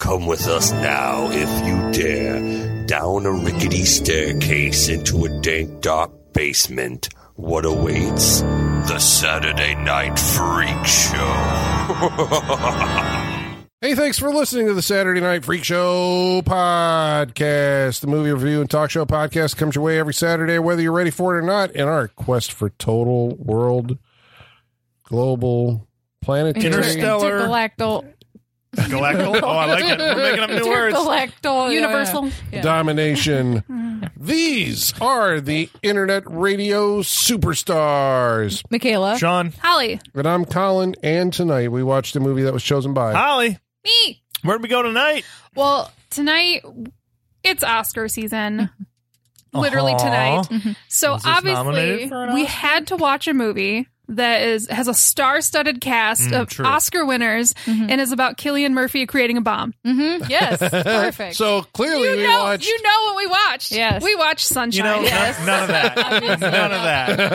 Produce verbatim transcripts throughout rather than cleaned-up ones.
Come with us now, if you dare, down a rickety staircase into a dank, dark basement. What awaits? The Saturday Night Freak Show. Hey, thanks for listening to the Saturday Night Freak Show podcast. The movie review and talk show podcast comes your way every Saturday, whether you're ready for it or not, in our quest for total world, global, planetary, interstellar, intergalactic. Galactal? Oh, I like it. We're making up new words. Galactal. Universal. Yeah. domination. These are the internet radio superstars. Michaela. Sean. Holly. And I'm Colin, and tonight we watched a movie that was chosen by Holly. Me. Where'd we go tonight? Well, tonight, it's Oscar season. Literally Uh-huh. tonight. So Was this obviously, nominated for an we Oscar? had to watch a movie that is has a star-studded cast Mm, of true. Oscar winners and is about Cillian Murphy creating a bomb. Mm-hmm. Yes. Perfect. So clearly You we know, watched. you know what we watched. Yes. We watched Sunshine. You know, Yes. none, none of that. None of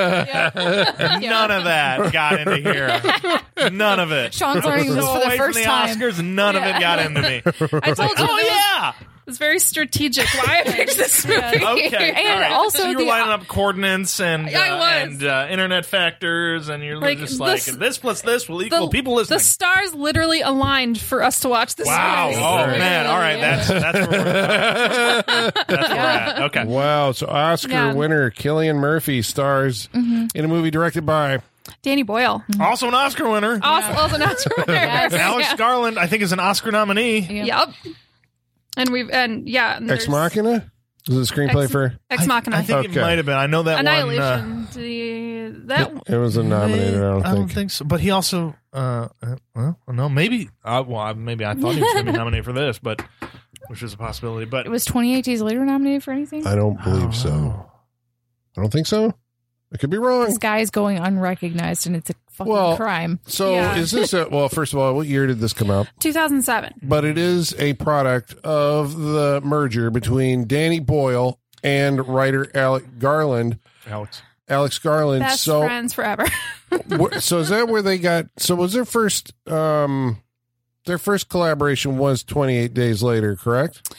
that. None of that got into here. None of it. Sean's learning this So for the away first from the time. Oscars, none of it got into me. I told you. Oh, it was- yeah. It was very strategic why I picked this movie. Okay. And all right. also so you were the- lining up coordinates and, uh, I was. and uh, internet factors, and you're Like, just like, this- this plus this will equal people listening. The stars literally aligned for us to watch this Wow. movie. Oh, Right. man. All right. That's, that's where we're at. That's where we're at. Okay. Wow, so Oscar Yeah. winner Cillian Murphy stars in a movie directed by Danny Boyle. Also an Oscar winner. Also, also an Oscar winner. Yes. Alex Yeah. Garland, I think, is an Oscar nominee. Yep. And we've and yeah, and Ex there's Machina. Is it a screenplay Ex- for? Ex Machina. I think Okay. it might have been. I know that Annihilation. one. Uh, The- that It was a nominated. I don't I don't think. think so. But he also, uh, uh, well, no, maybe. Uh, well, I- maybe I thought he was going to be nominated for this, but which is a possibility. But It was twenty-eight Days Later nominated for anything? I don't believe so. Oh. I don't think so. I could be wrong. This guy is going unrecognized, and it's a fucking Well- crime. So Yeah. is this a, well, first of all, what year did this come out? two thousand seven. But it is a product of the merger between Danny Boyle and writer Alec Garland. Alex. Alex Garland. Best so, friends forever. wh- so is that where they got? So was their first? Um, their first collaboration was twenty-eight Days Later, correct?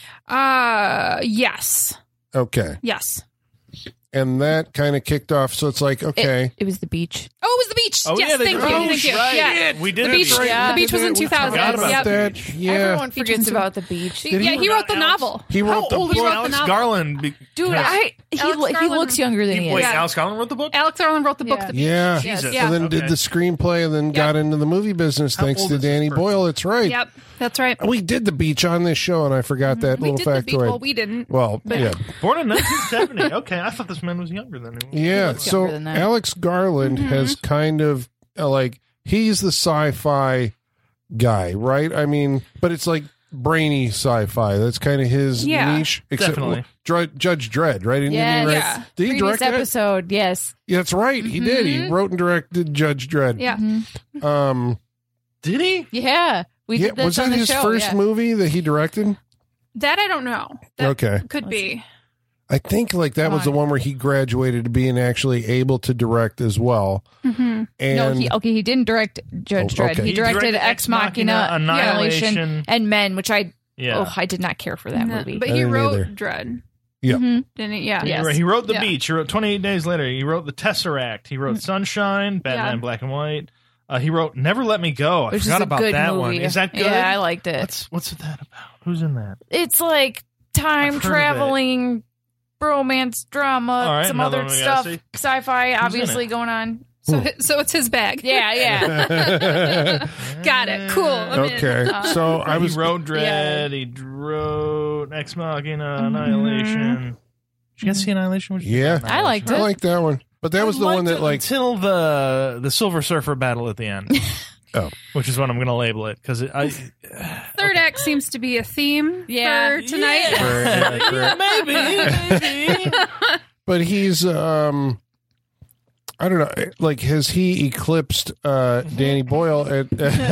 Uh, yes, Okay, yes. and that kind of kicked off. So it's like, okay, It, it was the beach. Oh, it was the beach. Oh, yes, yeah, they thank did. you, Oh, thank you. right. Yeah, We did the it beach. right. Yeah. The beach was in We two thousand. forgot about Yep. that. Yeah, Everyone forgets about the beach. Did he- Yeah, he wrote the Alex- novel. he How wrote the old is He wrote the Alex novel. Garland? Be- Dude, has- I, he, Alex lo- he Garland- looks younger than he Wait, is. Yeah. Alex Garland wrote the book? Alex Garland wrote the book. Yeah. The Beach. Yeah, Jesus. Yeah. and then Okay. did the screenplay, and then got into the movie business How thanks old to is this Danny person? Boyle. It's right. Yep, that's right. We did the beach on this show, and I forgot that We little did the beach. factoid. Well, we didn't. Well, yeah, Born in nineteen seventy. Okay, I thought this man was younger than him. yeah. looks So younger than that. Alex Garland Mm-hmm. has kind of uh, like he's the sci-fi guy, right? I mean, but it's like brainy sci-fi. That's kind of his Yeah. niche. Definitely. Dr- Judge Dredd, right? Didn't Yes. he write- Yeah. Did he Previous direct that? episode, yes. Yeah, that's right. He did. He wrote and directed Judge Dredd. Yeah. Um. Did he? Yeah. We Yeah. did this Was on that the his show, first yeah. movie that he directed? That I don't know. That Okay. could be. I think like that Come was the on. one where he graduated to being actually able to direct as well. Mm-hmm. And No, he, okay, he didn't direct Judge Oh, Dredd. okay. He He directed directed Ex Ex Machina, Machina, Annihilation, Annihilation. and Men, which I Yeah. oh I did not care for that No, movie. But I he didn't wrote either. Dread. Yeah. Mhm. Didn't he? Yeah. He Yes. wrote- He wrote The Yeah. Beach. He wrote twenty-eight Days Later. He wrote The Tesseract. He wrote Sunshine, Batman Yeah. Black and White. Uh, he wrote Never Let Me Go. I Which is forgot a about good that movie. one. Is that good? Yeah, I liked it. What's what's that about? Who's in that? It's like I've time heard of traveling, romance, drama, All right, some another other one we gotta stuff, see. sci-fi, obviously it? going on. So, so it's his bag. Yeah, yeah. Got it. Cool. I'm in. okay. Uh, So I was he wrote Dread. He wrote Ex Machina, Annihilation. Did you guys see Annihilation? What did you Yeah. think of I liked I it. like that one. But that was I the one liked that it like until the the Silver Surfer battle at the end. Oh. Which is what I'm going to label it because I Third act seems to be a theme Yeah. for tonight. Right, right, right. maybe maybe But he's um I don't know. Like, has he eclipsed uh, Danny Boyle? At,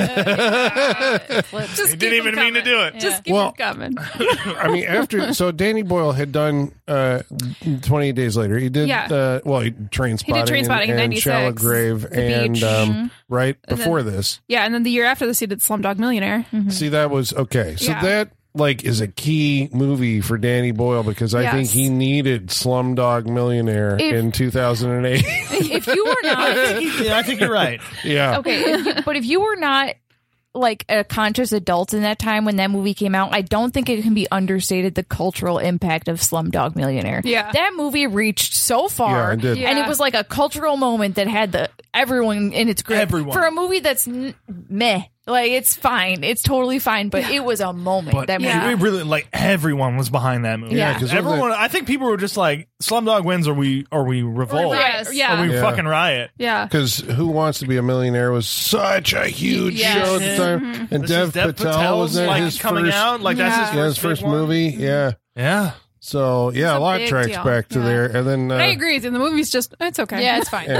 Just He didn't even mean to do it. Just keep Well- them coming. I mean, after so Danny Boyle had done uh, twenty-eight Days Later. He did. Yeah. Uh, well, he Trainspotting, He did Trainspotting in and, and ninety-six. Shallow Grave, The and Beach. um, right And before then- this. Yeah, and then the year after this, he did Slumdog Millionaire. See, that was okay. So Yeah. that like is a key movie for Danny Boyle because I Yes. think he needed Slumdog Millionaire If- in two thousand eight. If you were not Yeah, I think you're right. yeah. okay, if you, but if you were not like a conscious adult in that time when that movie came out, I don't think it can be understated the cultural impact of Slumdog Millionaire. Yeah. that movie reached so far, Yeah, it did. and Yeah. it was like a cultural moment that had the everyone in its grip. Everyone. For a movie that's n- meh, like it's fine, it's totally fine, but it was a moment. But that Yeah. we really like everyone was behind that movie. Yeah. 'cause it was everyone. I think people were just like, "Slumdog wins, or we or we revolt, Yes. Yeah. or we Yeah. fucking riot." Yeah. Because Who Wants to Be a Millionaire was such a huge Yes. show at the time, and This Dev is Dev Patel Patel's was that like his coming first, out, like that's Yeah. his yeah, first, his first big one. movie. Yeah, Yeah, so yeah, It's a a lot big tracks deal. back to Yeah. there, and then uh, I agree with you. The movie's just, it's okay. yeah, it's fine. yeah.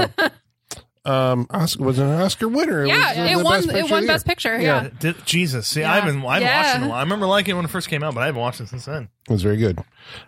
Um, Oscar was an Oscar winner. It Yeah, was, uh, it the won. Best It Picture won of the Best year. Picture. Yeah. Yeah. Did, Jesus, see, Yeah. I haven't, I haven't Yeah. watched it in a while. I remember liking it when it first came out, but I haven't watched it since then. It was very good.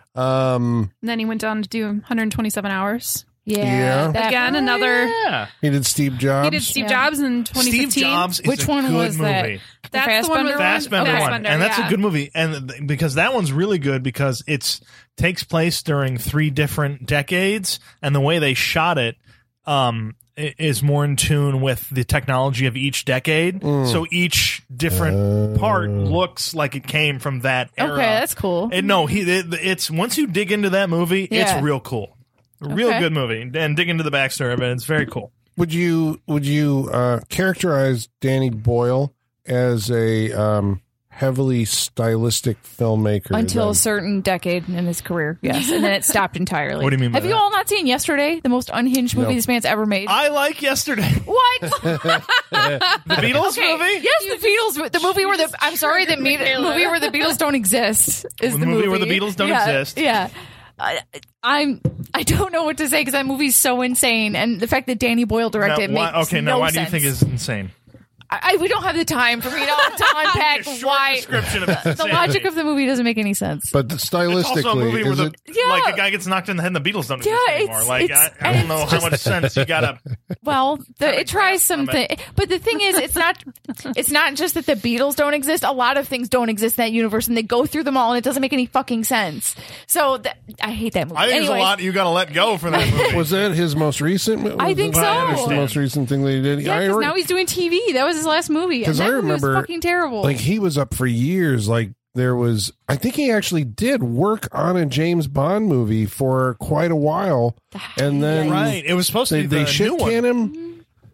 Um, And then he went on to do one hundred twenty-seven hours. Yeah, Yeah. that- Again, another. Yeah, he did Steve Jobs. He did Steve Yeah. Jobs in twenty fifteen. Steve Jobs is Which a one good was that? movie. That's the one with Fassbender one, Fassbender, and that's yeah. a good movie, and th- because that one's really good because it's takes place during three different decades, and the way they shot it um, i- is more in tune with the technology of each decade. So each different part looks like it came from that era. Okay, that's cool. And no, he it, it's once you dig into that movie, Yeah. it's real cool, real Okay. good movie, and dig into the backstory of it. It's very cool. Would you would you uh, characterize Danny Boyle as a um, heavily stylistic filmmaker Until then? a certain decade in his career, yes, and then it stopped entirely. What do you mean by Have you that? all not seen Yesterday, the most unhinged movie No. this man's ever made? I like Yesterday, what? the Beatles Okay, movie. yes, the Beatles, the movie where the I'm sorry, the me- movie where the Beatles don't exist is The the, movie where the Beatles don't Yeah, exist. Yeah. I, I'm. I don't know what to say because that movie's so insane, and the fact that Danny Boyle directed it Now, why, makes okay, no now why sense. do you think it's insane? I, I, we don't have the time for me to, to unpack A short why description of the insanity. logic of the movie doesn't make any sense. But It's also a stylistically, movie where is the it? Yeah. like a guy gets knocked in the head and the Beatles don't exist Yeah, anymore. it's- Like I, it's- I don't and know it's how just- much sense you gotta. Well, the, it tries from something, but the thing is, it's not. It's not just that the Beatles don't exist. A lot of things don't exist in that universe, and they go through them all, and it doesn't make any fucking sense. So th- I hate that movie. I think Anyways, there's a lot you gotta let go for that movie. Was that his most recent? mo- I think was that so. The most recent thing that he did. Yeah, I because re- now he's doing T V. That was his last movie. And 'Cause that I movie was remember, fucking terrible. like he was up for years. Like there was, I think he actually did work on a James Bond movie for quite a while, and then Right, it was supposed they to be they the shit new one. can him.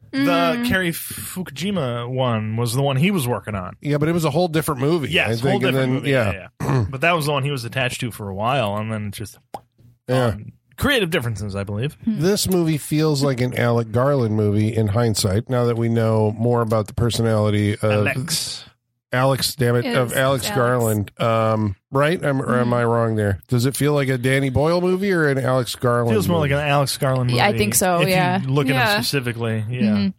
The Kerry Fukujima one was the one he was working on. Yeah, but it was a whole different movie. Yes, I whole think, and different then movie. yeah, Yeah, yeah. But that was the one he was attached to for a while, and then just yeah. um, creative differences, I believe. This movie feels like an Alec Garland movie in hindsight. Now that we know more about the personality of Alex. Alex, damn it, It of is. Alex Alex. Garland. Um, right? Am, or am I wrong there? Does it feel like a Danny Boyle movie or an Alex Garland? Feels more movie? like an Alex Garland movie. Yeah, I think so, If yeah. you look at Yeah. him specifically, yeah. Mhm.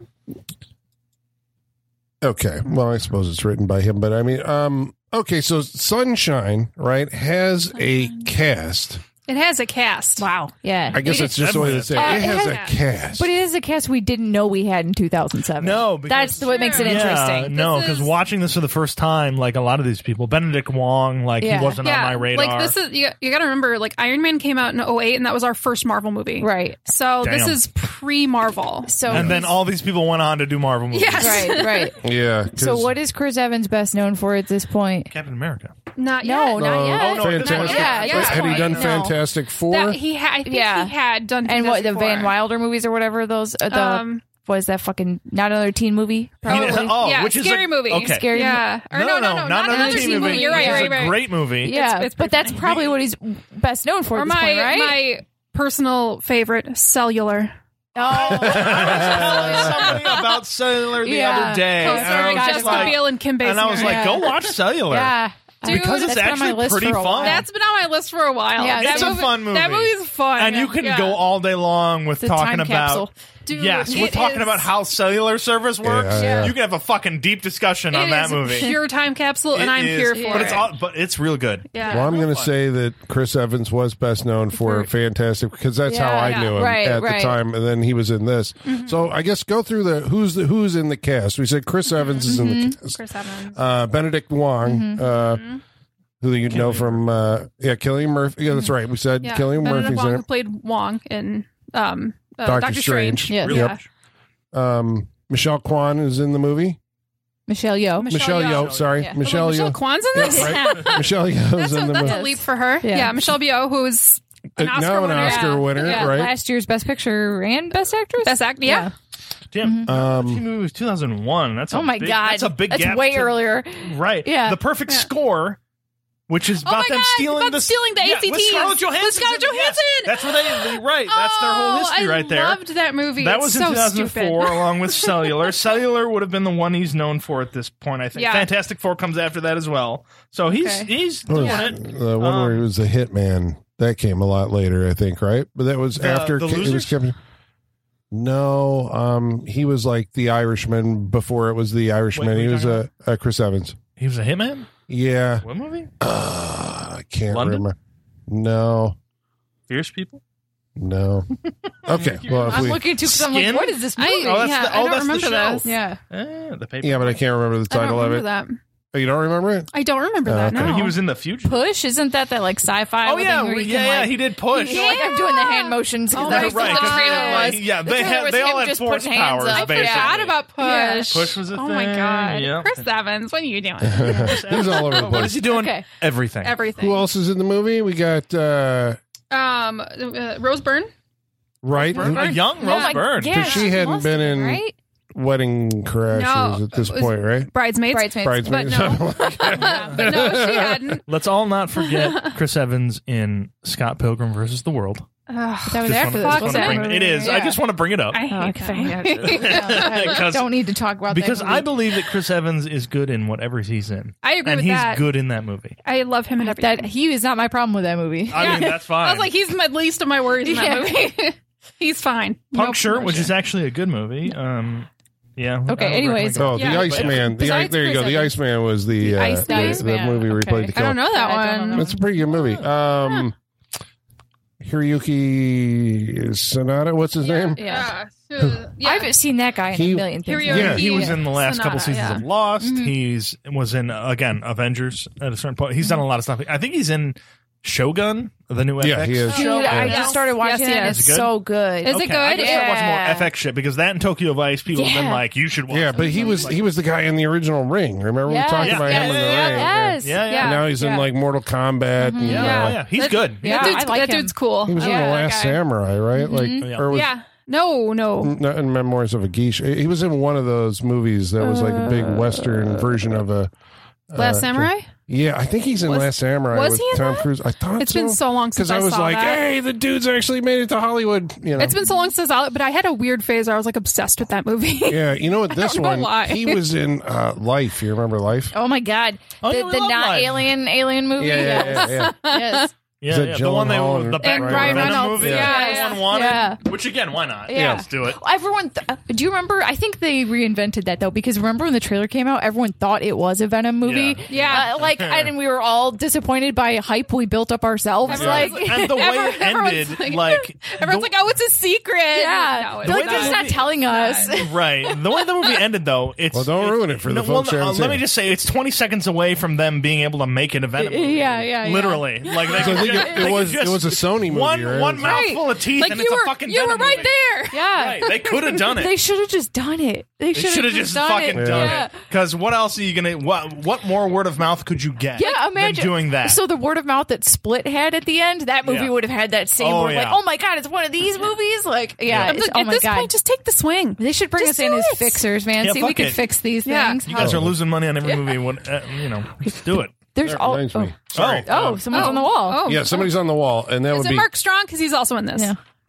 Okay, well, I suppose it's written by him, but I mean, um, okay, so Sunshine, right, has a cast. it has a cast. Wow. Yeah. I guess It that's is- just the way to say it. Uh, It it has has- a cast. But it is a cast we didn't know we had in two thousand seven. No, because- that's what makes it Sure. interesting. Yeah, no, This because is- watching this for the first time, like a lot of these people, Benedict Wong, like Yeah. he wasn't Yeah, on my radar. like this is you, you got to remember, like Iron Man came out in oh eight, and that was our first Marvel movie. Right. So this Damn. is pre-Marvel. So and then all these people went on to do Marvel movies. Yes. right, right. yeah. 'cause- So what is Chris Evans best known for at this point? Captain America. Not No, yet. not Uh, yet. Oh, no, Fantastic. not yet. Yeah, Had he done no. Fantastic Four? That he had. I think Yeah. he had done. And what the Fantastic Van Four. Wilder movies or whatever those uh, the Um, was that fucking not another teen movie? Probably. He- oh, Yeah, which is scary a, movie. Okay. Scary Yeah. Or no, no, no, not another teen movie. You're right. Which You're is right. a right. great movie. Yeah, it's but pretty that's funny. probably what he's best known for Or at this my point, right? my personal favorite, Cellular. oh, I was telling somebody about Cellular the Yeah. other day. Oh, and I sorry, was just Jessica like, Biel and Kim Basinger. and I was like, Yeah. go watch Cellular. yeah. Dude, because it's that's been on my actually list pretty for a while. fun. That's been on my list for a while. Yeah, that it's a fun movie. That movie's fun. and you can Yeah. go all day long with It's a talking time about. capsule. Dude, yes, we're it talking is- about how cellular service works. Yeah, yeah. You can have a fucking deep discussion on It that is movie. pure time capsule, and It I'm is, here for but it. it's all, but it's real good. yeah. Well, I'm going to fun. say that Chris Evans was best known for Fantastic because that's how Yeah, I yeah. knew him Right, at right. the time, and then he was in this. So I guess go through the who's the who's in the cast. We said Chris Evans is in the cast. Chris Evans. Uh, Benedict Wong, uh, who you know from uh, yeah, Killian Murphy. Yeah, that's right. We said Yeah. Killian Benedict Murphy's Wong, in who it. played Wong in um, uh, Doctor Doctor, Strange. Strange. Yes. Yeah. Yep. Um, Michelle Kwan is in the movie. Michelle Yeoh. Michelle Michelle Yeoh. Yeoh, sorry, Yeah. Michelle Michelle Yeoh. Kwan's in this? Right? Michelle Yeoh's That's, a, in the that's movie. a leap for her. Yeah. Yeah, Michelle Yeoh, who's an Uh, Oscar now an winner. Oscar Yeah. winner, Yeah, right? last year's Best Picture and Best Actress. Best act. Yeah. Damn, Um, that movie was two thousand one. That's a Oh my big, god, That's a big That's gap. way to- earlier. Right. Yeah. The perfect score. Which is Oh about my them God, stealing about the stealing the yeah, A C Ts. with Scarlett Johansson. With Scarlett Yes. Johansson. That's where they right. That's their whole history oh, right there. I loved that movie. That It's was in so two thousand four, stupid. along with Cellular. Cellular would have been the one he's known for at this point, I think. Yeah. Fantastic Four comes after that as well. So he's Okay. he's What doing was it. the one where Um, he was the hitman? That came a lot later, I think, right? But that was The- after the Ca- it was Losers? Kevin. No, um, he was like the Irishman before it was the Irishman. Wait, he what are was you a, a Chris Evans. He was a hitman? Yeah, What movie? uh, I can't London? remember. No, Fierce People? no. Okay, well, if I'm we, looking too because I'm like, Skin? what is this movie? I, Oh, that's yeah, the- I oh, don't that's the remember show. this. yeah. Eh, the paper. yeah, but I can't remember the I don't title of remember it. that. Oh, you don't remember it? I don't remember Oh, that. okay. No. He was in the future. Push, isn't that that like sci-fi? Oh thing yeah, where we- you yeah, can, yeah, like, he did push. You know, like I'm doing the hand motions. 'cause Oh that's my what right, the 'cause trailer like, was. yeah, The they trailer had was they him all had just force putting hands powers. up. I basically. forgot about Push. Yeah. Push was a Oh thing. my god, Yeah. Chris Evans, what are you doing? He's all over the What is place. he doing? Okay. Everything. Everything. Who else is in the movie? We got uh, Um, uh, Rose Byrne. right. Byrne? A young Oh Rose my- Byrne. Yeah, She hadn't must been have in- right? Wedding Crashers No, at this it was- point, right? Bridesmaids. Bridesmaids. Bridesmaids. But no. But no, she hadn't. Let's all not forget Chris Evans in Scott Pilgrim versus the World. Ugh, That was Just after wanna- this. just wasn't wanna it? bring- it is. I Yeah. just want to bring it up I Oh, hate okay. that. Yeah, Because- don't need to talk about because that I movie. believe that Chris Evans is good in whatever he's in. I agree and with he's that. good in that movie. I love him and everything. that he is not my problem with that movie. I mean, that's fine. I was like, he's my least of my worries in that Yeah. movie. He's fine. Punk No Shirt, which promotion. is actually a good movie. Um, yeah. Okay, I would anyways. recommend Oh, Yeah, the but- Iceman. The, Besides there you go. Chris The Evans. Iceman was the The uh, Ice- the, the the Iceman, movie where he okay. played the I don't killer. know that I don't one. know. That's a pretty good movie. Um, Hiroyuki Sanada. What's his name? Yeah. Yeah. Uh, yeah. I've seen that guy in He- a million things. Here we Yeah, are. he was Yeah. in the last Sonata, couple seasons yeah. of Lost. Mm-hmm. He's was in uh, again Avengers at a certain point. He's done a lot of stuff. I think he's in Shogun, the new Yeah, F X he is. show. Dude, I Yes. just started watching Yes, it. yes. And it's Is it good? so good. Is it Okay, good? I gotta start watching more Yeah. F X shit because that and Tokyo Vice people have been Yeah. like, you should watch. Yeah, that. but he was he was the guy in the original Ring. Remember Yes, we talked Yeah. about Yeah, him in the yeah, Ring? Yes. Yeah, yeah. And now he's in Yeah. like Mortal Kombat. And, yeah, uh, yeah, yeah. He's That- good. Yeah, that dude's, I like that him. dude's cool. He was I in like the that Last guy. Samurai, right? Like, Yeah. or was Yeah. No, no. not in Memoirs of a Geisha. He was in one of those movies that was like a big Western version of a. Last uh, Samurai? Yeah, I think he's in Was- Last Samurai was with he in Tom that? Cruise. I thought It's been so long since because I I was saw like, that. hey, the dude's actually made it to Hollywood. You know, It's been so long since I, but I had a weird phase where I was like obsessed with that movie. yeah. You know what? This don't know one, why. he was in uh, Life. You remember Life? Oh my god. Oh, the yeah, we the love not Life. alien alien movie. Yeah, yeah, yeah. yeah. Yes. Yeah, Is it yeah. the one they Gyllenhaal the and back And Ryan Venom Reynolds, movie. yeah, that yeah. everyone wanted. Yeah. Which again, why not? Yeah. Let's do it. Everyone, th- do you remember? I think they reinvented that though, because remember when the trailer came out, everyone thought it was a Venom movie. Yeah. Yeah. Uh, like, and we were all disappointed by hype we built up ourselves. Everyone's Like, And the way Everyone- it everyone's ended, like- like Everyone's the- like, oh, it's a secret. yeah, No, I it's feel like the they're way just the not movie- telling us. right. The way the movie ended, though, it's Well, don't it's- ruin it for the no, folks well, who uh, haven't let seen me it. just say, it's twenty seconds away from them being able to make it a Venom movie. Yeah, yeah, yeah. Literally, like they So I could think just- it, they it could was just- it was a Sony movie, one right? one Right. mouthful of teeth, Like and you it's were, a fucking you were Venom right movie. there. Yeah, Right, they could have done it. They should have just done it. They They should should have have just done fucking it. done Yeah. it. Because what else are you gonna? What what more word of mouth could you get? Yeah, imagine than doing that. So the word of mouth that Split had at the end, that movie Yeah. would have had that same Oh, word. Like, yeah. oh my god, it's one of these movies. Like, yeah, Yeah. it's- At oh my this god, point, just take the swing. they should bring just us in do as it. fixers, man. Yeah, See, we fuck could it. fix these Yeah. things. you guys are losing money on every movie. What, uh, you know, just do it. There's all. Reminds Oh, me. Sorry. oh, someone's Oh. on the wall. Oh. Yeah, somebody's on the wall, and that Is would it be Mark Strong? Because he's also in this. Yeah.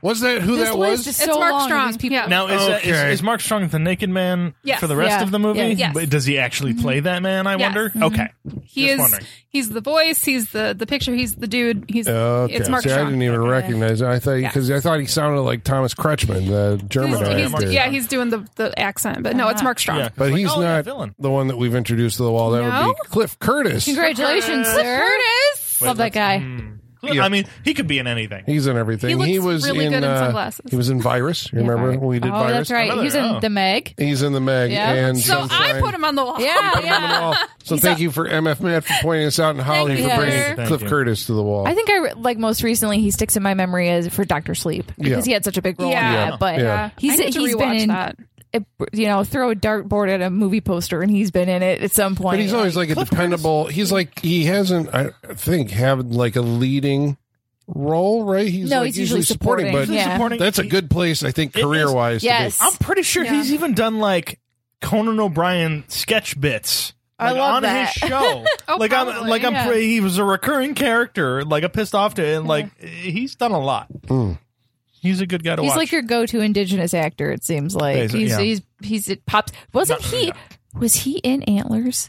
Was that who This that list was? is It's so Mark long. Strong. These people. Yeah. Now, is, that, is, Okay. is Mark Strong the naked man Yes. for the rest Yeah. of the movie? Yeah. Yes. But does he actually play that man, I Yes. wonder? Mm-hmm. Okay. He Just is. wondering. He's the voice. He's the the picture. He's the dude. He's. Okay. It's Mark See, I Strong. didn't even recognize it. I thought because I thought he sounded like Thomas Kretschmann, the German He's, Right. he's, actor. yeah, he's doing the, the accent, but no, it's Mark Strong. Yeah. But Like, he's oh, yeah, not villain. the one that we've introduced to the wall. That No? would be Cliff Curtis. Congratulations, sir. Curtis. Love that guy. Hmm. Yeah. I mean, he could be in anything. He's in everything. He looks was really in, good in uh, sunglasses. He was in Virus. You remember when we did Oh, Virus? that's right. Another- He was in oh. the Meg. He's in the Meg Yeah. and So Sunshine. I put him on the wall. Yeah, Put him on the yeah. wall. So He's thank a- you for M F Matt for pointing us out, and Holly Thank for you. bringing Thank Cliff you. Curtis to the wall. I think I re- like most recently he sticks in my memory as for Doctor Sleep because Yeah. he had such a big role Yeah. in Yeah. that. But Yeah. he's I need to he's been rewatch in that. it- you know throw a dartboard at a movie poster and he's been in it at some point. But he's always like a dependable. He's like he hasn't, I think, had like a leading role, right? He's No, like he's usually supporting. but Yeah. Supporting- that's a good place, I think, It is. career wise. Yes. I'm pretty sure Yeah. he's even done like Conan O'Brien sketch bits. I Like, love on that. his show. Oh, like I'm probably, like I'm yeah. pre- he was a recurring character, like a pissed off to and like he's done a lot. Mm. He's a good guy to He's watch. like your go-to indigenous actor. It seems like Basically, he's yeah. he's he's it pops. Wasn't No, he? yeah. Was he in Antlers?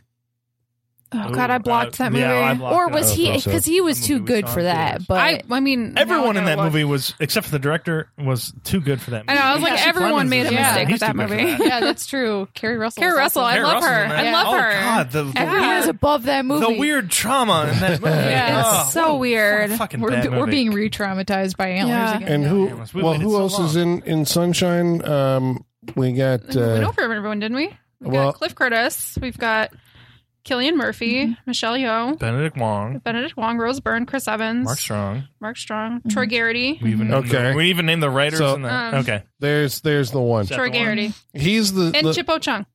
Oh God, I blocked Ooh, that uh, movie. yeah, I blocked Or it. was I he? don't think so. Because he was The too movie was good for on that. theaters. But I, I mean, Everyone now in I that gotta movie look. was, except for the director, was too good for that movie. I know. I was like, Jesse everyone Plemons made a is in mistake that. with He's that too good for movie. that. yeah, that's true. Carrie Russell. Carrie is Russell, also- I Carrie love Russell's her. in that. I love oh, her. God, the, the, Everyone is weird, above that movie. the weird trauma in that movie. Yeah, Oh, it's so what a weird. Fucking We're, bad we're movie. being re-traumatized by Antlers Yeah. again. And who? Yeah, we well, waited who so else is long. in in Sunshine? Um, we got. we went Uh, over everyone, didn't we? We well- got Cliff Curtis. We've got Cillian Murphy, Michelle Yeoh, Benedict Wong, Benedict Wong, Rose Byrne, Chris Evans, Mark Strong. Mark Strong, Troy Garrity, We even Okay. named the, we even named the writers So- in that. Um, okay, there's there's the one. that Troy the one? Garrity, He's the, and the Chip Chung,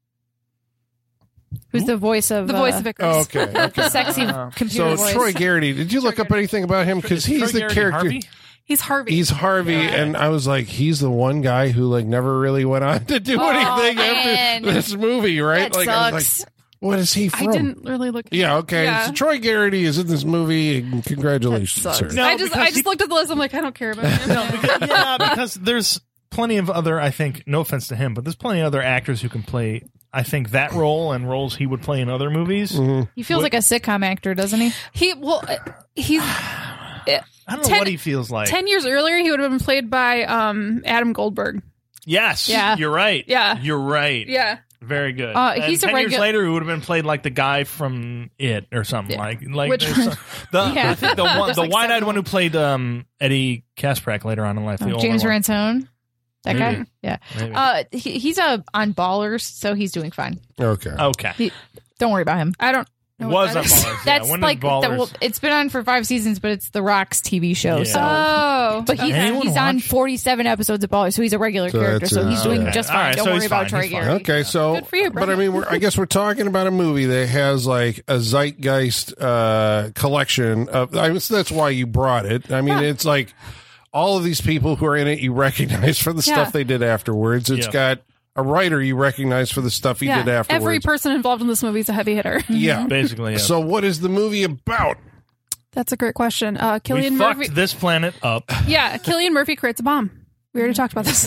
Who's the voice of the voice uh, of Icarus. oh, okay. Okay. the sexy Uh, computer So voice? Troy Garrity, did you look up anything about him? Because Is he's Troy the Garrity character. Harvey? He's Harvey. He's Harvey, and I was like, he's the one guy who like never really went on to do Oh, anything man. after this movie, right? That like, I was sucks. like, what is he I from? didn't really look. Yeah, okay. Yeah. So Troy Garrity is in this movie. And congratulations, That sir. sucks. No, I just because I just he- looked at the list. I'm like, I don't care about him. No, because, yeah, because there's plenty of other, I think, no offense to him, but there's plenty of other actors who can play, I think, that role and roles he would play in other movies. Mm-hmm. He feels like a sitcom actor, doesn't he? He well, uh, he's I don't know Ten- what he feels like. ten years earlier. He would have been played by um Adam Goldberg. yes, Yeah. you're right. Yeah. You're right. Yeah, Very good. Uh, And he's a ten years regu- later, he would have been played like the guy from It or something Yeah. like like Which- there's some- the Yeah. I think the one There's the like wide-eyed several. one who played um, Eddie Kasprak later on in life. the Oh, older James one. Ransone. That guy? Maybe. Yeah. Maybe. Uh, he, he's uh, on Ballers, so he's doing fine. Okay. okay, He, don't worry about him. I don't. know what was that on is. Ballers. Yeah, That's when did like Ballers? that, well, it's been on for five seasons, but it's The Rock's T V show. Yeah. So, Oh, but he's, Anyone he's on watch? forty-seven episodes of Ballers, so he's a regular So character. that's So a- he's doing okay. just All fine. right, Don't so worry he's about fine, Troy he's fine. Garrity. Okay, so Good for you, but I brother. mean, we're, I guess we're talking about a movie that has like a zeitgeist uh, collection of. I mean, that's why you brought it. I mean, it's like all of these people who are in it you recognize for the Yeah. stuff they did afterwards. It's Yeah. got a writer you recognize for the stuff he yeah. did afterwards. Every person involved in this movie is a heavy hitter. yeah. Basically, yeah. So, what is the movie about? That's a great question. Uh, we Cillian fucked Murphy. this planet up. Yeah, Cillian Murphy creates a bomb. We already talked about this.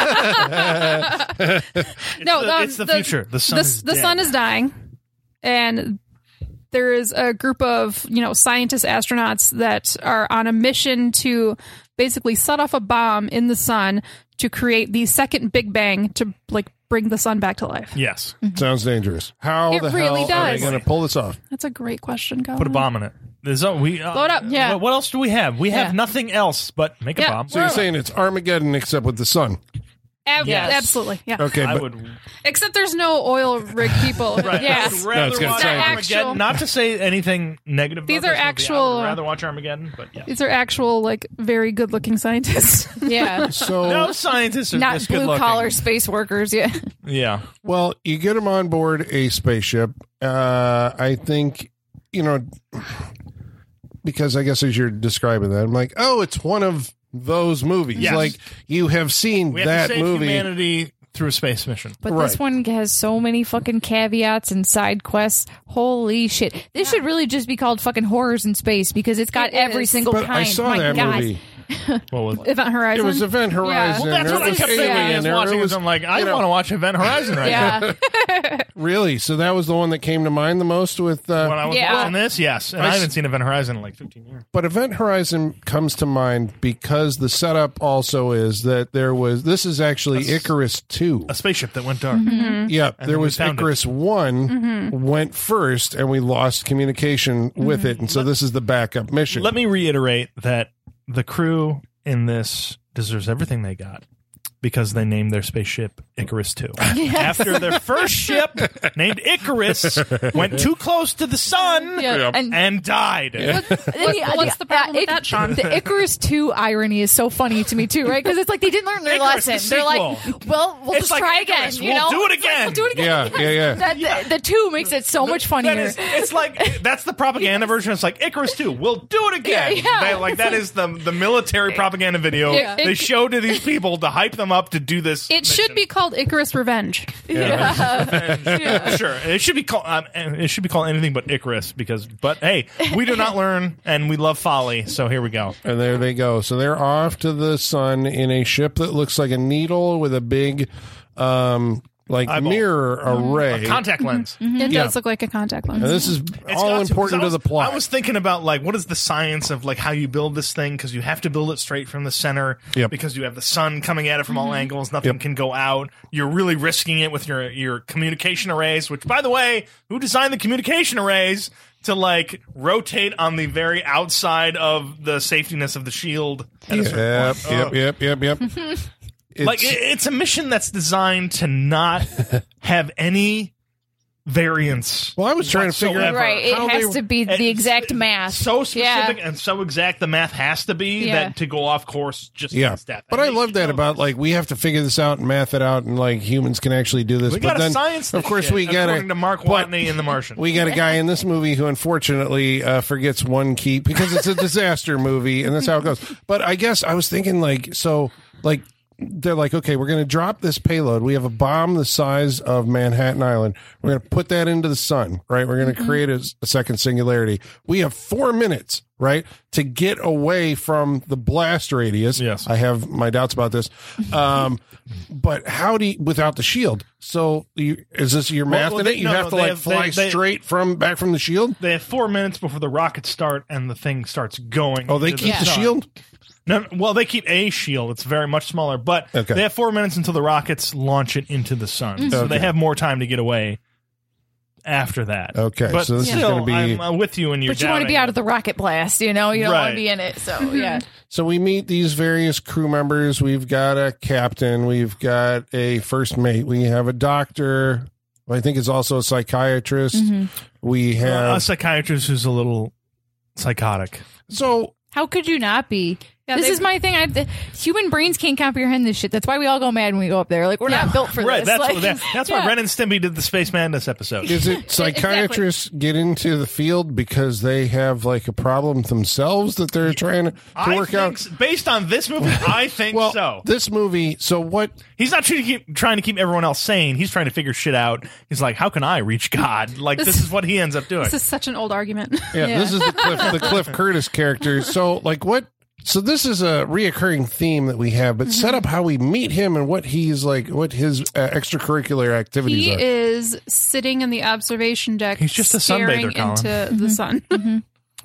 no, the- um, it's the future. The sun the, is the dead. sun is dying, and there is a group of you know scientists, astronauts that are on a mission to basically set off a bomb in the sun to create the second Big Bang to like bring the sun back to life. Yes, Sounds dangerous. How It the really hell are they does. going to pull this off? That's a great question, Colin. put a bomb in it. There's a, we uh, Blow it up. Yeah. What, what else do we have? We have Yeah. nothing else but make a Yeah. bomb. So you're saying it's Armageddon except with the sun? Ab- Yes. Absolutely, yeah. Okay, I but would. Except there's no oil rig people. Right. Yeah. I would rather No, it's got watch scientists. Armageddon. Actual- Not to say anything negative. These about are this movie. actual- I would rather watch Armageddon, but yeah. These are actual, like, very good-looking scientists. Yeah. so No scientists are Not this good blue looking. collar space workers. Yeah. Yeah. well, you get them on board a spaceship. Uh, I think you know because I guess as you're describing that, I'm like, oh, it's one of those movies. Yes. Like you have seen We have that to save movie. humanity through a space mission. But Right. this one has so many fucking caveats and side quests. Holy shit. This should really just be called fucking Horrors in Space because it's got It every is. single But kind. I saw My that God. movie. What was it? Event Horizon. It was Event Horizon. Well, that's there what I was kept thinking Alien, when I was there watching was- this. I'm like, I you know, want to watch Event Horizon right now. Yeah. Really? So that was the one that came to mind the most with. Uh, When I was Yeah. watching this, yes. And I I, s- haven't seen Event Horizon in like fifteen years. But Event Horizon comes to mind because the setup also is that there was. This is actually Icarus two. A spaceship that went dark. Yeah, And there then we was found it. Icarus one went first, and we lost communication with it, and so this is the backup mission. Let me reiterate that the crew in this deserves everything they got because they named their spaceship Icarus two. After their first ship, named Icarus, went too close to the sun Yeah. And and died. What's the problem with that, Sean? The Icarus two irony is so funny to me too, right? Because it's like they didn't learn their Icarus, lesson. the They're like, sequel. well, we'll It's just like try Icarus, again. You we'll know, do it It's like, again. we'll do it again. Yeah, yeah, yeah. That, the, the two makes it so much funnier. That is, it's like that's the propaganda version. It's like Icarus two. We'll do it again. Yeah, yeah. They- like that is the the military propaganda video Yeah. they It- show to these people to hype them up to do this. It should be called Icarus Revenge. Yeah. Sure. It should be called. Um, it should be called anything but Icarus because. But hey, we do not learn, and we love folly. So here we go. And there they go. So they're off to the sun in a ship that looks like a needle with a big, um, like Eyeball. mirror array. Contact lens. It Yeah. does look like a contact lens. And this is It's all got to, important to because I the was- plot. I was thinking about like what is the science of like how you build this thing because you have to build it straight from the center Yep. because you have the sun coming at it from all angles. Nothing Yep. can go out. You're really risking it with your your communication arrays. Which, by the way, who designed the communication arrays to like rotate on the very outside of the safetiness of the shield? At a certain Yep, point? yep, Oh. yep, yep, yep. It's, Like it- it's a mission that's designed to not have any variance. well, I was trying to figure out whatsoever. Right. It how has they- to be And the exact it's math. So specific Yeah. and so exact the math has to be Yeah. that to go off course just Yeah, means death. but And I they love should that know about this. like we have to figure this out and math it out, and like humans can actually do this. we but got to then, science. of this course, shit, we got according to Mark but Watney in The Martian. We got a guy in this movie who unfortunately uh, forgets one key because it's a disaster movie, and that's how it goes. But I guess I was thinking like so, like. They're like, okay, we're going to drop this payload. We have a bomb the size of Manhattan Island. We're going to put that into the sun, right? We're going to create a, a second singularity. We have four minutes, right, to get away from the blast radius. Yes. I have my doubts about this. Um, but how do you, without the shield? So you, is this your math well, in they- it? You no, have no, to they like have- fly they- they- straight from back from the shield? they have four minutes before the rockets start and the thing starts going. Oh, they into keep the sun. shield? No, no, well, they keep a shield. It's very much smaller, but Okay. they have four minutes until the rockets launch it into the sun. So Okay. they have more time to get away after that. Okay, but so this is still, gonna be- I'm uh, with you, and you're. But you want to be out of the rocket blast, you know? You don't want Right. to be in it. So, yeah. So we meet these various crew members. We've got a captain. We've got a first mate. We have a doctor. who I think is also a psychiatrist. We a have psychiatrist who's a little psychotic. so How could you not be? Yeah, this they- is my thing. I, the human brains can't comprehend this shit. That's why we all go mad when we go up there. Like, we're not built for Right, this. that's like, what, that, that's why yeah. Ren and Stimpy did the Space Madness episode. is it psychiatrists get into the field because they have like a problem themselves that they're trying to, to I work think out? s- based on this movie, I think Well, so. this movie. So what? He's not trying to keep trying to keep everyone else sane. He's trying to figure shit out. He's like, how can I reach God? Like this, This- is what he ends up doing. This is such an old argument. Yeah, Yeah. this is the Cliff, the Cliff Curtis character. So like what? So this is a reoccurring theme that we have, but set up how we meet him and what he's like, what his uh, extracurricular activities He are. is sitting in the observation deck. He's just a staring sunbather, Colin. into the sun.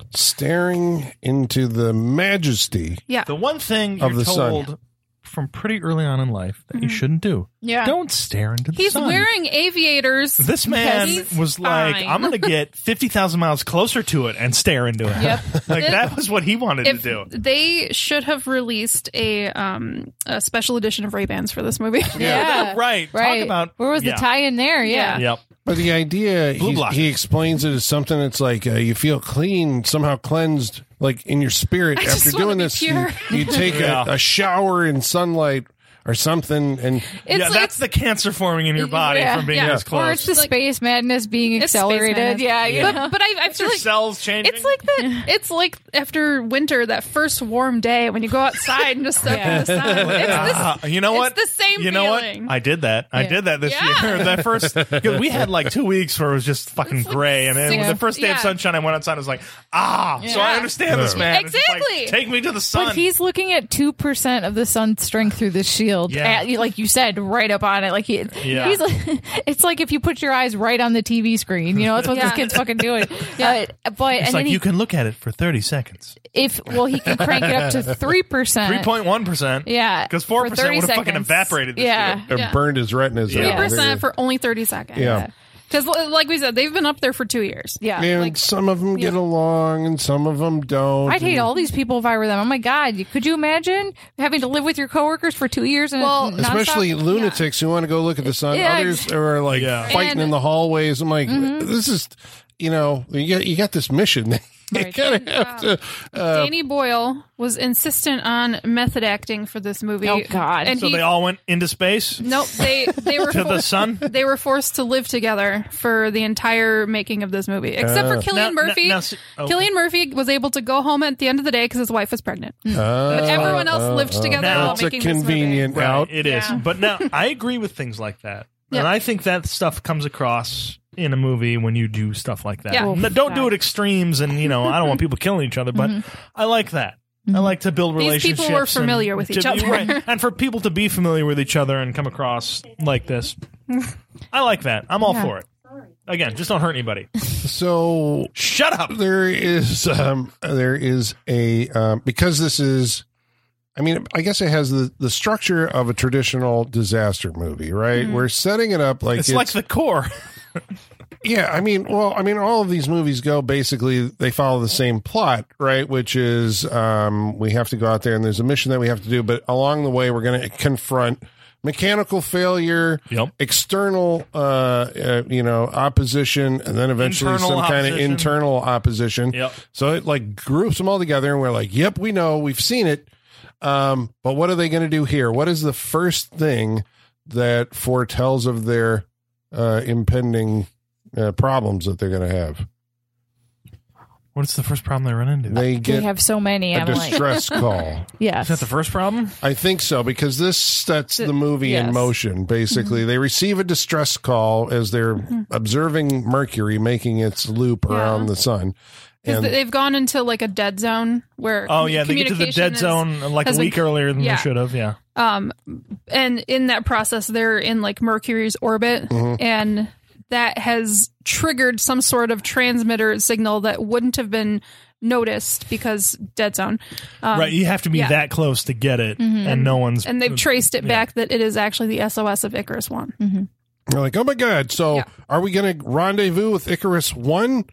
Staring into the majesty. Yeah. The one thing Of you're the sun. told from pretty early on in life that you shouldn't do. Yeah. Don't stare into the He's sun. wearing aviators. This man He's was like, fine. I'm going to get fifty thousand miles closer to it and stare into it. Yep. Like, that was what he wanted If to do. they should have released a um a special edition of Ray-Bans for this movie. Yeah. Right. Right. Talk about. Where was yeah. the tie in there? Yeah. Yeah. Yep. But the idea, Blue he, block. he explains it as something that's like uh, you feel clean, somehow cleansed, like in your spirit I after just wanna doing be this. You, pure. you take Yeah. a, a shower in sunlight or something. And It's yeah, like- that's the cancer forming in your body Yeah. from being Yeah. this close. Or it's the Like- space madness being It's space accelerated. madness. Yeah, yeah. But, but I, I feel your like cells changing. it's like that. It's like after winter, that first warm day when you go outside and just step in the sun. It's this, Ah, you know what? It's the same You know feeling. what? I did that. I Yeah. did that this Yeah. year. That first, 'cause we had like two weeks where it was just fucking gray, and then Yeah. the first day of Yeah. sunshine, I went outside. I was like, ah. So I Yeah. understand this, man. It's just like, Exactly. take me to the sun. But he's looking at two percent of the sun's strength through the shield. Yeah. At- like you said, right up on it. Like he, Yeah. he's like, it's like if you put your eyes right on the T V screen. You know, that's what Yeah. this kid's fucking doing. Yeah. Uh, but It's and like then he, you can look at it for thirty seconds. if well, he can crank it up to three percent. three point one percent. Yeah, Because four for percent thirty would have fucking seconds. evaporated this Yeah. year. it Yeah. burned his retinas. Yeah. out. three percent for only thirty seconds. Yeah. Because, like we said, they've been up there for two years. Yeah. And Like- some of them get yeah. along, and some of them don't. I'd hate all these people if I were them. Oh my god! Could you imagine having to live with your coworkers for two years and Well, Especially nonstop? lunatics who want to go look at the sun. Yeah. Others are like Yeah. fighting And- in the hallways. I'm like, this is, you know, you got, you got this mission. You Right. kind of have to. Uh, Danny Boyle was insistent on method acting for this movie. Oh, God. And So he, they all went into space nope, they they were to the for- sun. they were forced to live together for the entire making of this movie, except for Killian Now- Murphy. now- now see- okay. Killian Murphy was able to go home at the end of the day because his wife was pregnant. but everyone else lived together Now- while That's a making convenient this movie. out. It is. Yeah. But now I agree with things like that. Yeah. And I think that stuff comes across in a movie when you do stuff like that. Yeah. N- Don't do it extremes, and you know I don't want people killing each other, but I like that. I like to build These relationships. people were and familiar with to each be- other. right. And for people to be familiar with each other and come across like this, I like that. I'm all Yeah. for it. Again, just don't hurt anybody. So Shut up. there is, um, there is a um, because this is. I mean, I guess it has the, the structure of a traditional disaster movie, right? We're setting it up like It's, like the core. Yeah, I mean, well, I mean, all of these movies go basically, they follow the same plot, right? Which is um, we have to go out there and there's a mission that we have to do, but along the way, we're going to confront mechanical failure, Yep. external, uh, uh, you know, opposition, and then eventually Internal some kind of opposition. internal opposition. Yep. So it like groups them all together, and we're like, yep, we know, we've seen it. Um, but what are they going to do here? What is the first thing that foretells of their uh, impending uh, problems that they're going to have? What's the first problem they run into? They They get have so many. a I'm like, distress call. yes. Is that the first problem? I think so, because this sets the movie in Yes. motion. Basically, they receive a distress call as they're observing Mercury making its loop Yeah. around the sun. Because And they've gone into like a dead zone where Oh yeah, they get to the communication dead is- zone like a has been- week earlier than yeah. they should have. Yeah. Um, and in that process, they're in like Mercury's orbit, Mm-hmm. and that has triggered some sort of transmitter signal that wouldn't have been noticed because dead zone. Um, Right, you have to be yeah. that close to get it, and no one's. And they've traced it back that it is actually the S O S of Icarus One. they're like, oh my God, so Yeah. are we going to rendezvous with Icarus one?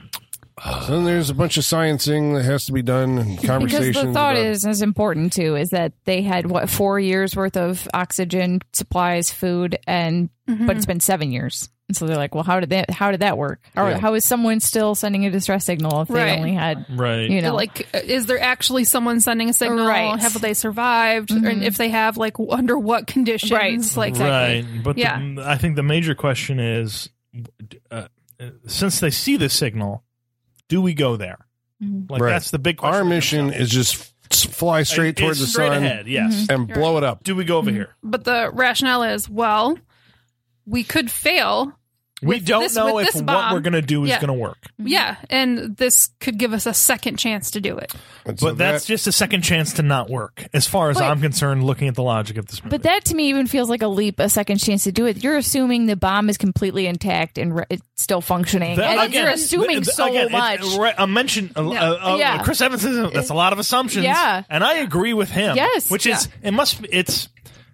So then there's a bunch of sciencing that has to be done and Because conversations. the thought about- is is important too is that they had what four years worth of oxygen supplies, food, and but it's been seven years, and so they're like, well, how did that how did that work? Or Yeah. how is someone still sending a distress signal if they Right. only had right. you know Like, is there actually someone sending a signal? Right. Have they survived? And if they have, like, under what conditions? Right. Like, right, but Yeah. the, I think the major question is, uh, since they see the signal, do we go there? Like Right. that's the big question. Our mission is just f- fly straight It's towards the straight sun ahead. Yes. and blow it up. Do we go over here? But the rationale is, well, we could fail. We With don't this- know with if this what bomb- we're going to do is Yeah. going to work. Yeah, and this could give us a second chance to do it. And so But that's that- just a second chance to not work, as far as But- I'm concerned. Looking at the logic of this movie, But that to me even feels like a leap, a second chance to do it. You're assuming the bomb is completely intact and re- it's still functioning. The- and again, you're assuming the- so again, it- much. right, I mentioned uh, Yeah. uh, uh, Yeah. Chris Evans says that's a lot of assumptions. Yeah. and I agree with him. Yes. which is it must it's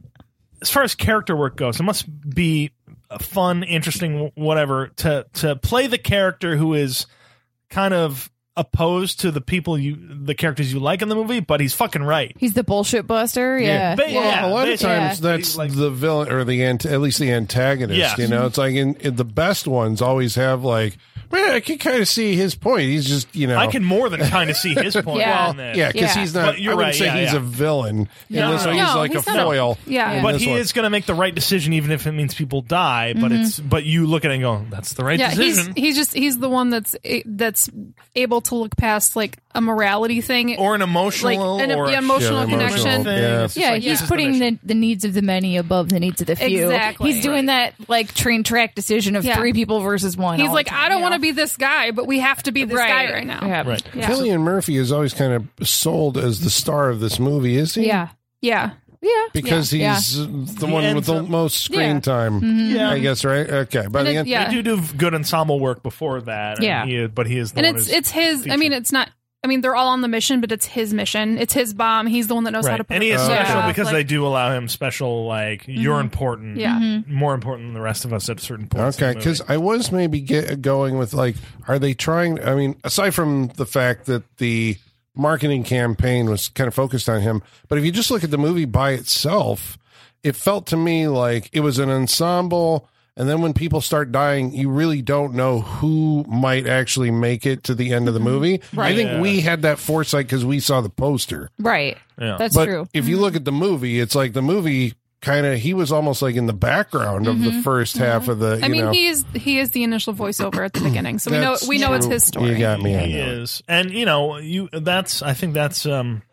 as far as character work goes, it must be fun, interesting, whatever to to play the character who is kind of opposed to the people you the characters you like in the movie, but he's fucking right. He's the bullshit buster. Yeah. Ba- Well, yeah, a lot of basically. times Yeah. that's Like- the villain or the ant- at least the antagonist. Yes. You know, it's like in, in the best ones always have like Well, I can kind of see his point. He's just, you know, I can more than kind of see his point. Yeah. on that. yeah, because Yeah. he's not. But you're I wouldn't right, say yeah, he's yeah. a villain. In No, this no, one, no. he's like No, a he's not. foil. Yeah. in But this he one. is going to make the right decision, even if it means people die. But it's but you look at it and go, "That's the right Yeah, he's decision." he's just he's the one that's that's able to look past like a morality thing or an emotional, like an or the emotional Yeah, emotional connection. thing. Yeah. It's just Yeah, like, he's this is the putting mission. the, the needs of the many above the needs of the few. Exactly. He's doing that like train track decision of Yeah. three people versus one. He's all like, the time, I don't you want to know? be this guy, but we have to be this guy right now. Yeah. Right. Yeah. Cillian Murphy is always kind of sold as the star of this movie, is he? Yeah. Yeah. Yeah. Because yeah. he's uh, the He one with ends the up- most screen Yeah. time. Yeah. I guess, right? Okay. By And the it- end, yeah. They do do good ensemble work before that. and Yeah. he, but he is the And one it's who's it's his. I featured. mean, it's not. I mean, they're all on the mission, but it's his mission. It's his bomb. He's the one that knows how right. to put And he it is together. special Yeah. because Like, they do allow him special. Like you're important. Yeah. Mm-hmm. more important than the rest of us at certain points. in okay. the Because movie. I was maybe get going with like, are they trying? I mean, aside from the fact that the marketing campaign was kind of focused on him, but if you just look at the movie by itself, it felt to me like it was an ensemble. And then when people start dying, you really don't know who might actually make it to the end of the movie. I think Yeah. we had that foresight because we saw the poster. Right. Yeah. That's But true. if you look at the movie, it's like the movie kind of, he was almost like in the background of the first half of the, you I mean, know. he is he is the initial voiceover at the beginning, so we know That's we know it's true. his story. You got me on He that. is, and you know, you that's. I think that's. Um,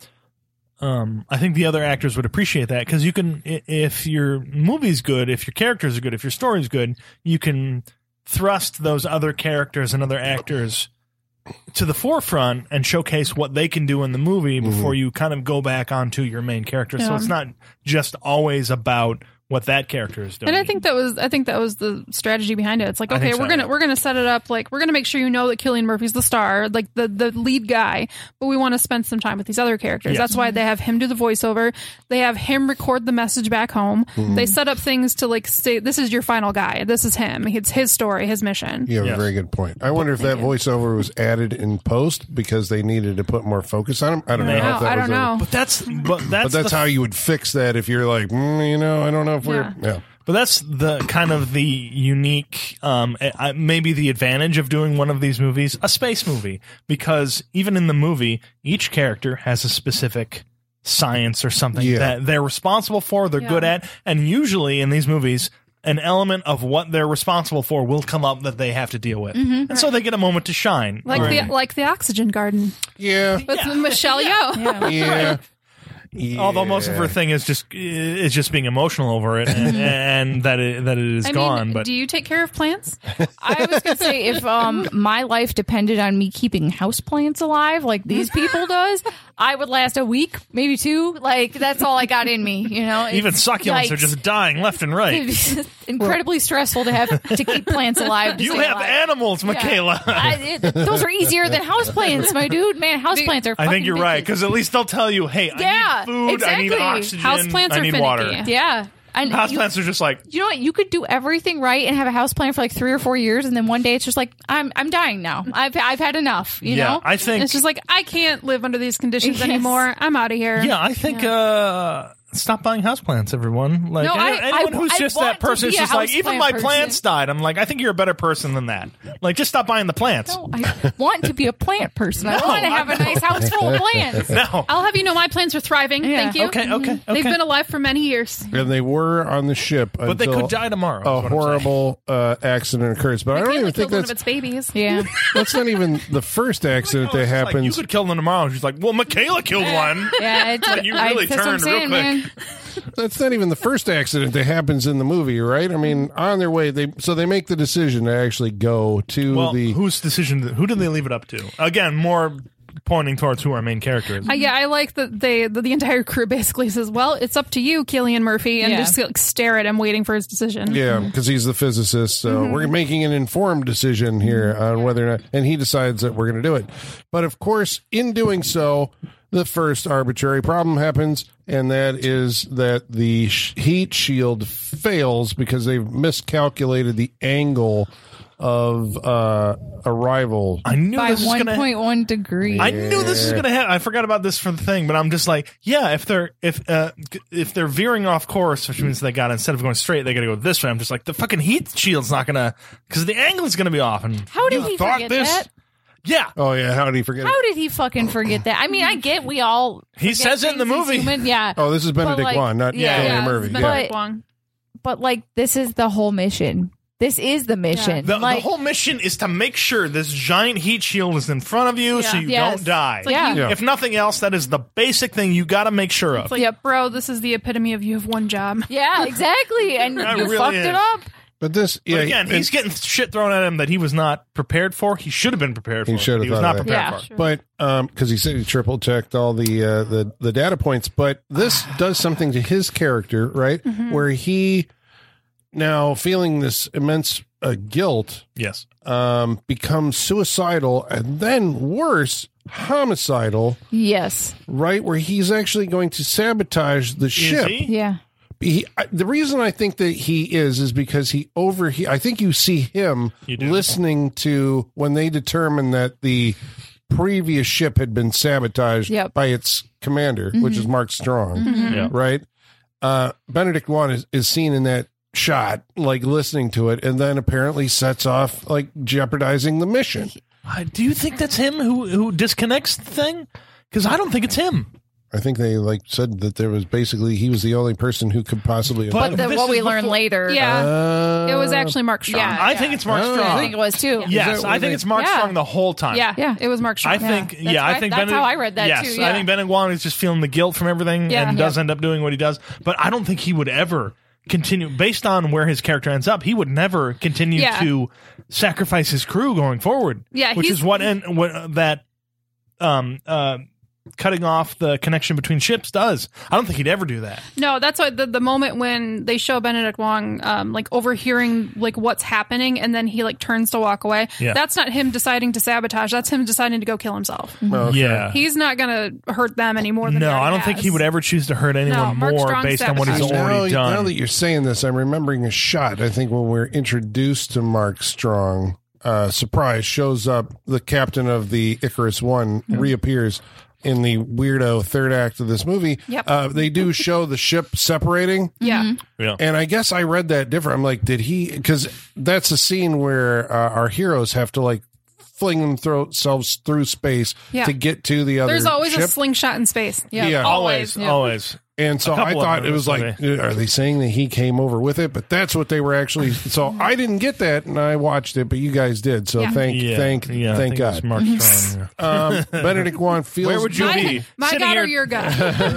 um, I think the other actors would appreciate that because you can, i- if your movie's good, if your characters are good, if your story's good, you can thrust those other characters and other actors to the forefront and showcase what they can do in the movie before you kind of go back onto your main character. So Yeah. it's not just always about what that character is doing. And I think that was I think that was the strategy behind it. It's like, I okay, think so, we're gonna yeah. we're gonna set it up like we're gonna make sure you know that Cillian Murphy's the star, like the the lead guy, but we want to spend some time with these other characters. Yes. That's why they have him do the voiceover. They have him record the message back home. They set up things to like say, this is your final guy. This is him. It's his story, his mission. You have Yes. a very good point. I wonder if that voiceover was added in post because they needed to put more focus on him. I don't know. Maybe. if that I was don't a- know. but that's but that's But that's the how you would fix that if you're like, mm, you know, I don't know if we're. Yeah. Yeah. But that's the kind of the unique, um, uh, maybe the advantage of doing one of these movies, a space movie, because even in the movie, each character has a specific science or something Yeah. that they're responsible for, they're Yeah. good at, and usually in these movies, an element of what they're responsible for will come up that they have to deal with, and so they get a moment to shine. Like Right. the like the Oxygen Garden Yeah. with Michelle Yeoh. Yeah. Yeah. Although most of her thing is just is just being emotional over it, and, and that it, that it is I gone. mean, but do you take care of plants? I was gonna say if um my life depended on me keeping houseplants alive like these people does, I would last a week, maybe two. Like that's all I got in me, you know. even It's- succulents are yikes. just dying left and right. It's incredibly stressful to have to keep plants alive. to You stay have alive. animals, Yeah. Michaela. I, it, those are easier than houseplants, my dude. Man, houseplants are. I think fucking you're right bitches. because at least they'll tell you, "Hey, I Yeah, need food, I need exactly. oxygen, Houseplants I are need finicky. water." Yeah, and you, Houseplants are just like, you know what? You could do everything right and have a houseplant for like three or four years, and then one day it's just like I'm I'm dying now. I've I've had enough. You yeah. know. I think, It's just like I can't live under these conditions Yes. anymore. I'm out of here. yeah, I think. uh Stop buying houseplants, everyone. Like No, any- I- anyone I- who's I just want that to person, be is a just like, even houseplant my person. plants died. I'm like, I think you're a better person than that. Like, just stop buying the plants. No, I want to be a plant person. I No, want to have I a nice house full of plants. No. I'll have you know my plants are thriving. Yeah. Thank you. Okay, okay, okay. They've been alive for many years. And they were on the ship But they until could die tomorrow. is a what I'm saying. horrible uh, accident occurs. But I don't Michaela even killed think one of that's its babies. Yeah. that's not even the first accident Oh, that it's just like, you happens. could kill them tomorrow. She's like, well, Michaela killed one. Yeah, it's, You really I, that's what I'm turned real saying, quick. man. That's not even the first accident that happens in the movie, right? I mean, on their way, they so they make the decision to actually go to Well, the. whose decision? Who did they leave it up to? Again, more pointing towards who our main character is. Uh, yeah, I like that they that the entire crew basically says, "Well, it's up to you, Cillian Murphy," and Yeah. just like, stare at him, waiting for his decision. Yeah, because he's the physicist. So we're making an informed decision here on whether or not, and he decides that we're going to do it. But of course, in doing so, the first arbitrary problem happens, and that is that the sh- heat shield fails because they've miscalculated the angle of uh, Arrival. I knew By this was one going to point one degrees. I knew this was going to happen. I forgot about this for the thing, but I'm just like, yeah, if they're if uh, if they're veering off course, which means they got instead of going straight, they got to go this way. I'm just like, the fucking heat shield's not going to, because the angle is going to be off. And How did you he thought forget this? that? Yeah, Oh yeah, how did he forget? it? How did he fucking forget that? I mean, I get we all. He forget says it in the things, he's movie. human, yeah. Oh, this is Benedict like, Wong, not yeah, Cillian yeah, Murphy. it's Yeah. Benedict But- Wong. But like, this is the whole mission. This is the mission. the, like, the whole mission is to make sure this giant heat shield is in front of you, so Yeah. you Yes. don't die. like yeah. you- Yeah. If nothing else, that is the basic thing you got to make sure of. It's like, Yep. bro, this is the epitome of you have one job. Yeah, exactly. And you That really fucked is. it up. But this, yeah, But again, and- he's getting shit thrown at him that he was not prepared for. He should have been prepared for. He should have He was thought not of that. prepared Yeah. for. Sure. But um, because he said he triple checked all the uh, the the data points, but this does something to his character, right? Where he now feeling this immense uh, guilt Yes. um, becomes suicidal, and then worse, homicidal. Yes. Right, where he's actually going to sabotage the Is ship. he? Yeah. He, I, the reason I think that he is is because he over. He, I think you see him You do. listening to when they determine that the previous ship had been sabotaged Yep. by its commander, which is Mark Strong, Yeah. right? Uh, Benedict Wong is, is seen in that shot, like listening to it, and then apparently sets off like jeopardizing the mission. Uh, do you think that's him who who disconnects the thing? Because I don't think it's him. I think they like said that there was basically he was the only person who could possibly. But But the, this what is we learn before- later. Yeah, Uh, it was actually Mark Strong. Yeah. I think it's Mark Oh, I Strong. think it was too. Yes, Is that I what think they- it's Mark Yeah. Strong the whole time. Yeah, Yeah. it was Mark Strong. I think, That's yeah, I right. think That's Benedict, how I read that, yes, too, I yeah. think Benedict Wong is just feeling the guilt from everything Yeah. and Yeah. does end up doing what he does. But I don't think he would ever continue, based on where his character ends up, he would never continue Yeah. to sacrifice his crew going forward. Yeah, which he's- is what and what uh, that um uh cutting off the connection between ships does. I don't think he'd ever do that. No, that's why the, the moment when they show Benedict Wong um, like overhearing like what's happening and then he like turns to walk away. Yeah. That's not him deciding to sabotage. That's him deciding to go kill himself. Okay. Yeah. He's not gonna hurt them any more than No, he I already don't think he has. would ever choose to hurt anyone No, Mark more Strong based on what he's sabotaged. already now, done. now that you're saying this, I'm remembering a shot. I think when we're introduced to Mark Strong, uh, surprise shows up. The captain of the Icarus One reappears in the weirdo third act of this movie. Yep. Uh, they do show the ship separating. Yeah. yeah. And I guess I read that different. I'm like, did he? Because that's a scene where uh, our heroes have to like fling themselves through space Yeah. to get to the other There's always ship. a slingshot in space. Yeah. always, Yeah. always. And so A I couple of thought them it in was this like, are they saying that he came over with it? But that's what they were actually. So I didn't get that, and I watched it, but you guys did. So Yeah. thank, Yeah, thank, yeah, I thank think it's God. Mark Strong. yeah. Um, Benedict Wong feels. Where would you My, be? my Sitting God here- or your God?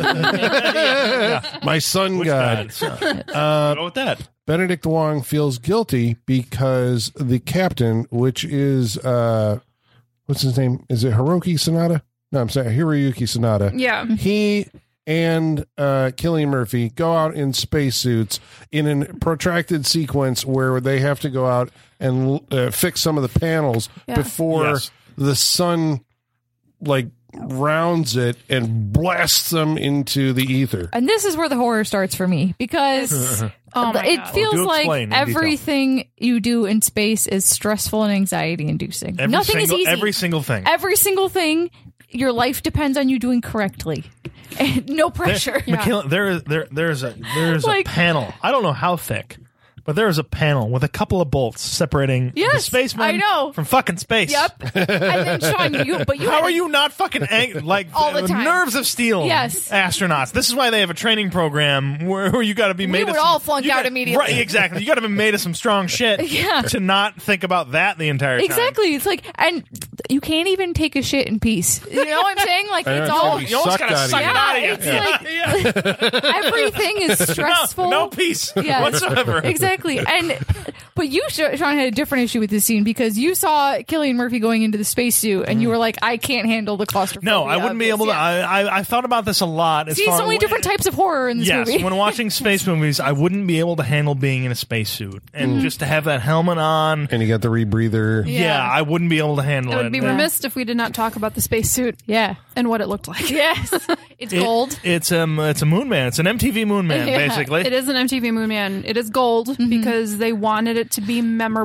my son Which God. God? Uh, go with that. Benedict Wong feels guilty because the captain, which is uh, what's his name? Is it Hiroki Sanada? No, I'm sorry, Hiroyuki Sanada. Yeah. He and uh, Cillian Murphy go out in spacesuits in a protracted sequence where they have to go out and uh, fix some of the panels Yeah. before Yes. the sun like rounds it and blasts them into the ether. And this is where the horror starts for me because Oh my it God. feels do like explain in detail. everything you do in space is stressful and anxiety inducing. Every Nothing single, is easy. Every single thing. Every single thing, your life depends on you doing correctly. And no pressure. There, McKinley, there is there there's a there's Like- a panel. I don't know how thick, but there is a panel with a couple of bolts separating the Yes, spaceman I know. from fucking space. Yep. And then Sean, you but you How had are a- you not fucking ang- like All the uh, time. nerves of steel? Yes. astronauts. This is why they have a training program where, where you got to be made. would of some, all flunk you out got- immediately. Right, exactly. You got to be made of some strong shit. Yeah. To not think about that the entire time. Exactly. It's like, and you can't even take a shit in peace. You know what I'm saying? Like, I it's know, all, it's You almost Sucked got to out of suck you. it out of Yeah, you. it's like- yeah. everything is stressful. No, no peace Yes. whatsoever. Exactly. And, but you, Sean, had a different issue with this scene because you saw Cillian Murphy going into the spacesuit and you were like, I can't handle the claustrophobia. No, I wouldn't of be this. able to. Yeah. I, I I thought about this a lot. As See, far so many different types of horror in this Yes, movie. when watching space movies, I wouldn't be able to handle being in a spacesuit and Mm-hmm. just to have that helmet on. And you got the rebreather. Yeah, Yeah. I wouldn't be able to handle It it. would be Yeah. remiss if we did not talk about the spacesuit yeah. and what it looked like. Yes. It's It- gold. It's um, it's a moon man. It's an M T V moon man, Yeah. basically. It is an M T V Moon Man. It is gold Mm-hmm. because they wanted it to be memorable.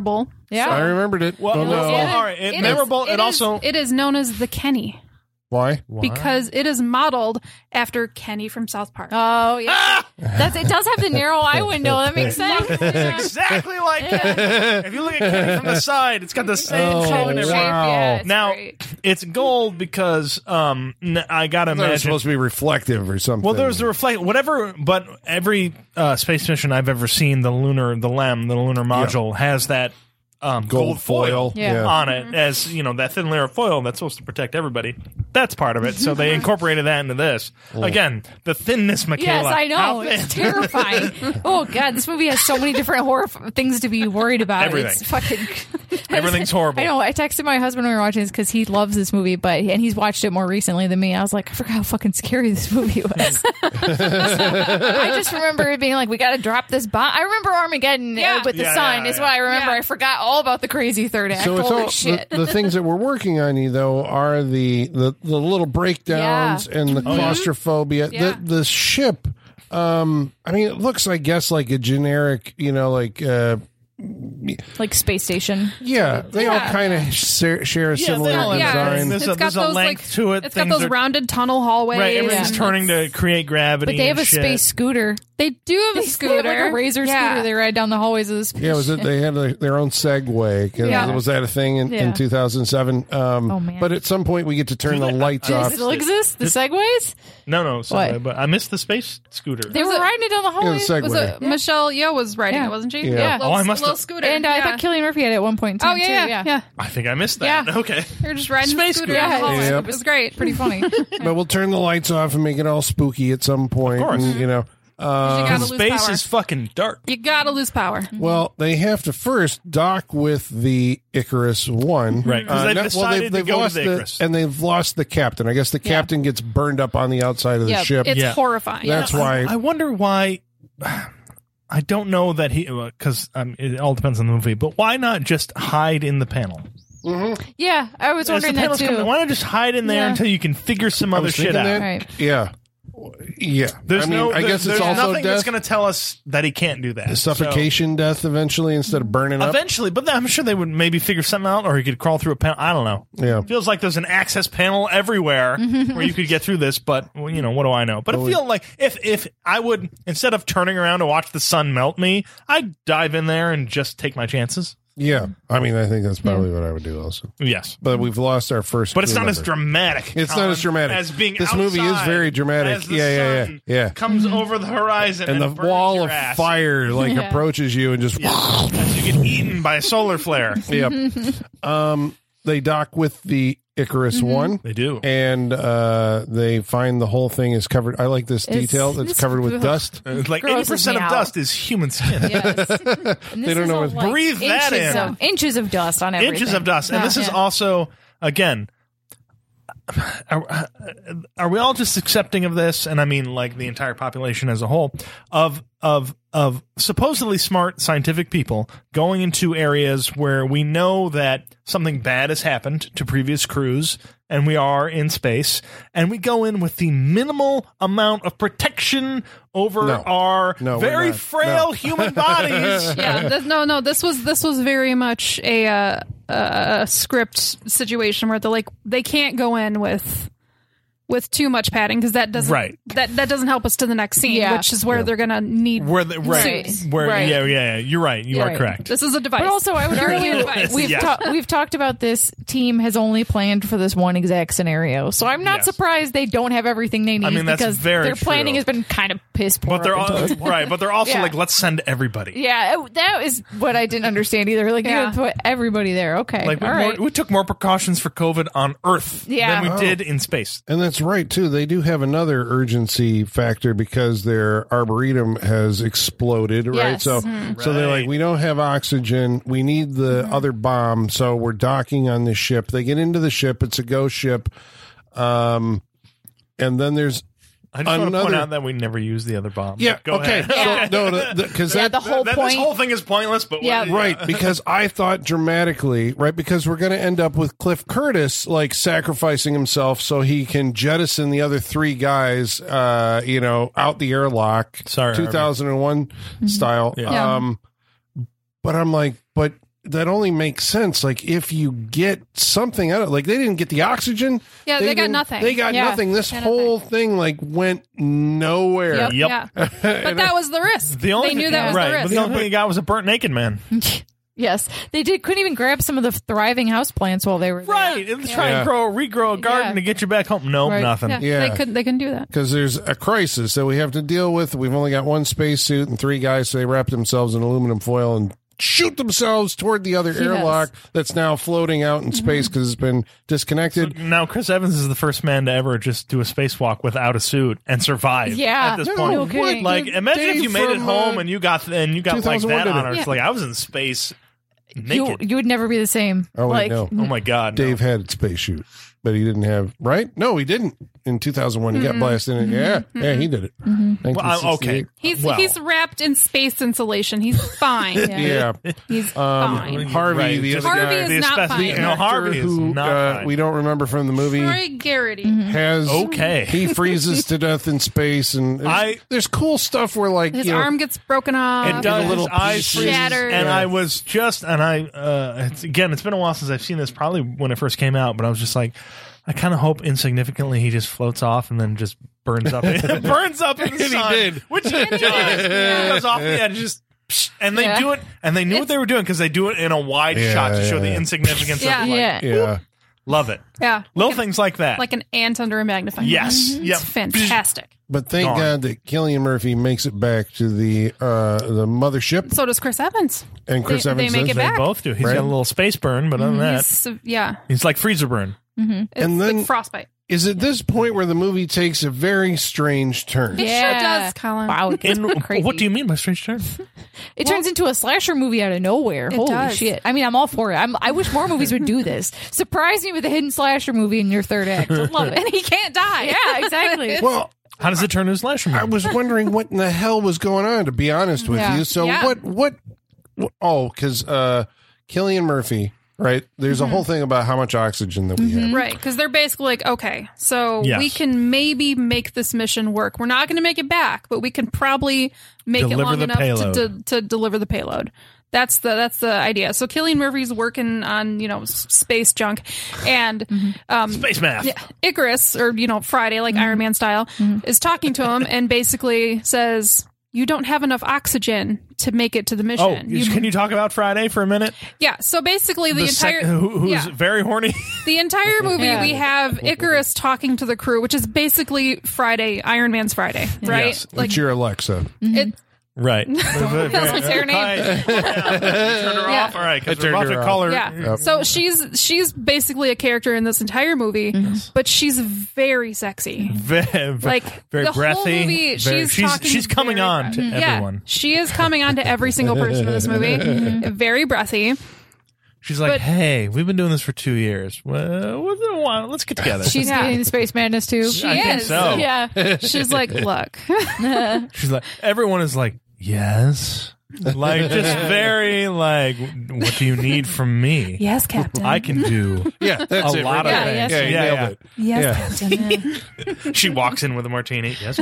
Yeah. I remembered it. Well, Oh, well, no. well, all right. It, It is- memorable. It, it is- also it is known as the Kenny Why? because it is modeled after Kenny from South Park. Oh yeah, that's it. Does have the narrow eye window. That makes sense. exactly like that. If you look at Kenny from the side, it's got the same Oh, shape and everything. wow. Yeah, it's Now great. it's gold because um n- I gotta I thought it was imagine. supposed to be reflective or something. Well, there's the reflect whatever, but every uh, space mission I've ever seen, the lunar, the L E M, the lunar module has that um, gold, Gold foil, foil, yeah. on it as you know that thin layer of foil that's supposed to protect everybody. That's part of it. So they incorporated that into this. Again, the thinness, Michaela. Yes, I know. How It's thin? terrifying. Oh god, this movie has so many different horror f- things to be worried about. Everything. It's fucking. Everything's horrible. I know. I texted my husband when we were watching this because he loves this movie, but and he's watched it more recently than me. I was like, I forgot how fucking scary this movie was. I just remember it being like, we got to drop this bomb. I remember Armageddon uh, Yeah. with the Yeah, sun. yeah, is yeah. what I remember. Yeah. I forgot all about the crazy third act. So it's Holy all shit. the, the things that we're working on you though are the the, the little breakdowns Yeah. and the claustrophobia. Yeah. The the ship. Um, I mean, it looks, I guess, like a generic, you know, like uh, Like space station. yeah, they all Yeah. kind of share, share a Yeah, similar they all have Yeah, design. There's it's a- got there's a those length like to it. It's got Things those are- rounded tunnel hallways. Right, everything's and turning to create gravity. But they have and a shit. space scooter. They do have a They have scooter, like a razor Yeah. scooter. They ride down the hallways of the space. Yeah, was it? They had a, their own Segway. 'Cause Yeah. Was that a thing in, Yeah. in two thousand seven? Um, Oh, man. But at some point, we get to turn the lights Do they off. still exist? The Segways? No, no, sorry, What? but I missed the space scooter. They Was were it- riding it down the Yeah, hallways. the Segway. Was it Michelle Yeoh was riding Yeah. it, wasn't she? Yeah. Little, Oh, I must little have- scooter. And uh, I yeah. thought Cillian Murphy had it at one point in Oh time, yeah, too. yeah, Yeah. yeah. I think I missed that. Yeah. Okay. They're just riding Space the scooter. scooter. down the hallway. Yep. It was great. Pretty funny. But we'll turn the lights off and make it all spooky at some point. Of course. and, you know. you gotta lose Space power. is fucking dark. You gotta lose power. Well, they have to first dock with the Icarus One, Right, 'cause they've no- decided to go to lost the Icarus. and they've lost the captain. I guess the captain gets burned up on the outside of the Yep. ship. It's Yeah. horrifying. That's why. I, I wonder why. I don't know that he because um, it all depends on the movie. But why not just hide in the panel? Yeah, I was As the wondering that panels too. come, why not just hide in there Yeah. until you can figure some I other was shit thinking out? that. Right. Yeah, yeah. There's I mean, no. I there- guess there's it's also nothing that's death, going to tell us that he can't do that. suffocation, death eventually instead of burning So, up. eventually, but I'm sure they would maybe figure something out, or he could crawl through a panel. I don't know. Yeah. Feels like there's an access panel everywhere where you could get through this, but well, you know, what do I know? But I feel like if if I would instead of turning around to watch the sun melt me, I'd dive in there and just take my chances. Yeah, I mean, I think that's probably what I would do also. Yes. But we've lost our first. But it's crew not as member. dramatic. It's not Colin, as dramatic. as being This movie is outside very dramatic. as the Yeah, yeah, yeah, sun yeah. Comes over the horizon And and, the burns wall your of ass. fire like Yeah. approaches you and just As you get eaten by a solar flare. yep. Um, they dock with the Icarus One. They do. And uh, they find the whole thing is covered. I like this It's- detail. It's it's covered with ugh. dust. It's like eighty Grosses percent me of out. dust is human skin. Yes. And They this don't is know all, what- like, Breathe that inches in. Of, inches of dust on everything. Inches of dust. And Yeah. this is Yeah. also, again, are, are we all just accepting of this? And I mean, like the entire population as a whole of of of supposedly smart scientific people going into areas where we know that something bad has happened to previous crews, and we are in space, and we go in with the minimal amount of protection over No. our No, we're very not. frail No. human bodies. Yeah, this, no, no. This was this was very much a uh, a script situation where they're like they can't go in with with too much padding because that doesn't Right. that that doesn't help us to the next scene, Yeah. which is where they're gonna need. Where the, right, Right. where Right. yeah, yeah, yeah, you're right. You Yeah. are Right. correct. This is a device. But also, I would Purely argue a device. we've Yes. ta- we've talked about this team has only planned for this one exact scenario, so I'm not Yes. surprised they don't have everything they need. I mean, that's because very their planning true. has been kind of piss poor. But they're up all, until this right. But they're also Yeah. like, let's send everybody. Yeah, it- that is what I didn't understand either. Like, Yeah. you put everybody there. Okay, Like we, all more, right. we took more precautions for COVID on Earth Yeah. than we Oh. did in space. And that's right too. They do have another urgency factor because their arboretum has exploded, right? Yes. So, so they're Right. like, we don't have oxygen. We need the other bomb, so we're docking on this ship. They get into the ship. It's a ghost ship, um, and then there's I just want to point Another- out that we never used the other bomb. yeah, Go okay, ahead. so, no, because yeah, that the whole That- point. This whole thing is pointless, but Yeah. what- right because I thought dramatically right because we're going to end up with Cliff Curtis like sacrificing himself so he can jettison the other three guys uh you know out the airlock Sorry, two thousand one style Yeah. um but I'm like but that only makes sense. Like if you get something out of, like they didn't get the oxygen. Yeah, they got didn't- nothing. They got Yeah, nothing. This got whole thing like went nowhere. Yep. Yep. Yeah. But that was the risk. The only they knew thing, that was right, the but risk. the only thing you got was a burnt naked man. Yes, they did. Couldn't even grab some of the thriving houseplants while they were there. Right. Let's try Yeah. and grow, regrow a garden Yeah. to get you back home. Nope, Right. nothing. Yeah, Yeah. they couldn't. They couldn't do that. Because there's a crisis that we have to deal with. We've only got one spacesuit and three guys, so they wrap themselves in aluminum foil and shoot themselves toward the other airlock that's now floating out in space because it's been disconnected. Now, Chris Evans is the first man to ever just do a spacewalk without a suit and survive. Yeah. at this No, point, no kidding. like Dave imagine if you made it from, home uh, and you got and you got like two thousand one that did it. honor. It's Yeah. like I was in space You, naked. you would never be the same. Oh, wait, like, no. oh my god, no. Dave had a space shoot, but he didn't have, right? No, he didn't. In two thousand one, he got blasted in it. Yeah, yeah, he did it. Well, I'm- okay, He's Well. he's wrapped in space insulation. He's fine. Yeah. He's Um, fine. Harvey, Right, the just- other Harvey guy, is the not spec- fine. the- no, actor Harvey is who not uh, fine. we don't remember from the movie, Troy Garrity. has Okay. he freezes to death in space, and there's, I- there's cool stuff where like His you know, arm gets broken off. It does. a little His eyes piece freeze. shattered. And Yeah. I was just, and I, uh, it's, again, it's been a while since I've seen this, probably when it first came out, but I was just like, I kind of hope insignificantly he just floats off and then just burns up. burns up in the And he sun. did. Which he did. He goes off the edge, just, psh, and they Yeah. do it, and they knew what they were doing because they do it in a wide Yeah, shot to show yeah, the yeah. insignificance Yeah. of, like, yeah. yeah. love it. yeah, Little like an, things like that. like an ant under a magnifying Yes. glass. Yep. It's fantastic. But thank Gone. God that Cillian Murphy makes it back to the uh, the mothership, So does Chris Evans. and Chris They- Evans they make does it they back. both do. He's Right. got a little space burn, but other than that, He's, yeah, he's like freezer burn. it's And then- like frostbite. is at this point where the movie takes a very strange turn. It Yeah. sure does, Colin. Wow, it gets And crazy. what do you mean by strange turn? It turns into a slasher movie out of nowhere. It Holy does. shit! I mean, I'm all for it. I'm, I wish more movies would do this. Surprise me with a hidden slasher movie in your third act. I love it. And he can't die. Yeah, exactly. Well, How does it turn to a slasher movie? I was wondering what in the hell was going on, to be honest with Yeah. you. So Yeah. what, what, what? Oh, because uh, Cillian Murphy, right? There's a whole thing about how much oxygen that we have. Right, because they're basically like, okay, so Yes. we can maybe make this mission work. We're not going to make it back, but we can probably make Deliver it long the enough to, payload. to to deliver the payload. That's the that's the idea. So Cillian Murphy's working on you know s- space junk, and um, Space math. yeah, Icarus or you know Friday like Iron Man style is talking to him and basically says, "You don't have enough oxygen to make it to the Oh, mission." You- can you talk about Friday for a minute? yeah. So basically, the, The entire sec- who, who's yeah. very horny. The entire movie, Yeah. we have Icarus talking to the crew, which is basically Friday, Iron Man's Friday, right? Yes. Like It's your Alexa. it, Right. That's my serenade. Turn her Yeah. off. All right, I because we're turned about her to off. call her. yeah. So she's she's basically a character in this entire movie, but she's very sexy. Very, Like very the breathy. whole movie, very- she's she's talking she's coming very on to breath- everyone. Yeah, she is coming on to every single person in this movie. Very breathy. She's like, But- hey, we've been doing this for two years. Well, what's it want? Let's get together. She's Yeah. getting the space madness too. She I think is. so. Yeah. She's like, look, She's like, everyone is like, yes. Like, just very like, what do you need from me? yes, Captain. I can do Yeah, that's a it. lot right of there. things. Yeah, you Yeah, nailed yeah. it. yes, Yeah. Captain. She walks in with a martini. Yes,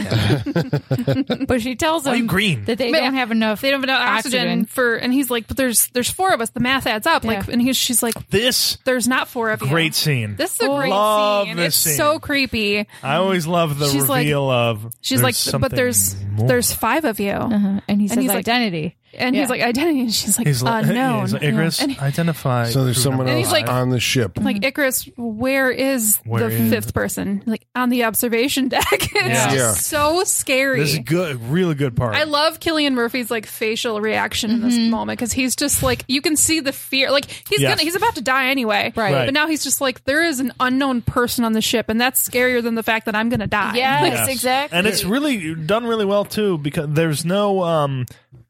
Captain. But she tells Why are them you green? that they But- don't have enough. They don't have enough oxygen, Oxygen. for, and he's like, but there's there's four of us. The math adds up. Like, Yeah. and he's she's like, This there's not four of you. great scene. This is a great Love scene. this It's scene. so creepy. I always love the She's like- reveal of. She's there's like, but something there's more. there's five of you, Uh-huh. And he says he's like- identity. and Yeah. he's like identity, and she's like He's like, unknown. he's like, Icarus, And he- identify. So there's crew someone number And else he's like- on the ship. like Icarus, where is Where the is- fifth person? Like on the observation deck. It's Yeah. Yeah. just so scary. This is good, really good part. I love Cillian Murphy's like facial reaction in this moment because he's just like you can see the fear. Like he's Yes. gonna he's about to die anyway, Right. Right. But now he's just like there is an unknown person on the ship, and that's scarier than the fact that I'm gonna die. Yes, Yes. exactly. And it's really done really well too because there's no um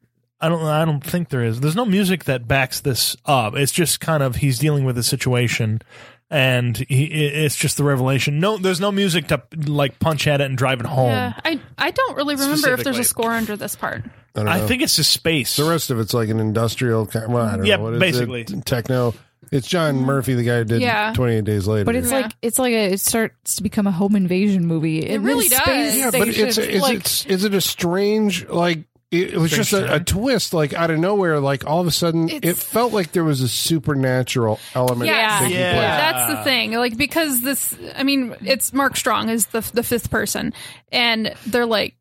I don't I don't think there is. There's no music that backs this up. It's just kind of he's dealing with a situation and he, it's just the revelation. No there's no music to like punch at it and drive it home. Yeah, I I don't really remember if there's Specifically. a score under this part. I don't know. I think it's just space. the rest of it's like an industrial. Kind well, I don't Yeah, know. What is basically. it? Techno. It's John Murphy, the guy who did Yeah. twenty-eight Days Later. But it's Yeah. like it's like a, it starts to become a home invasion movie. It really does. yeah, but it's, Station, is, like, it's is it a strange like it, it was just a, a twist, like out of nowhere. Like all of a sudden, It's- it felt like there was a supernatural element. Yeah, taking Yeah. place. that's the thing. Like because this, I mean, it's Mark Strong is the the fifth person, and they're like,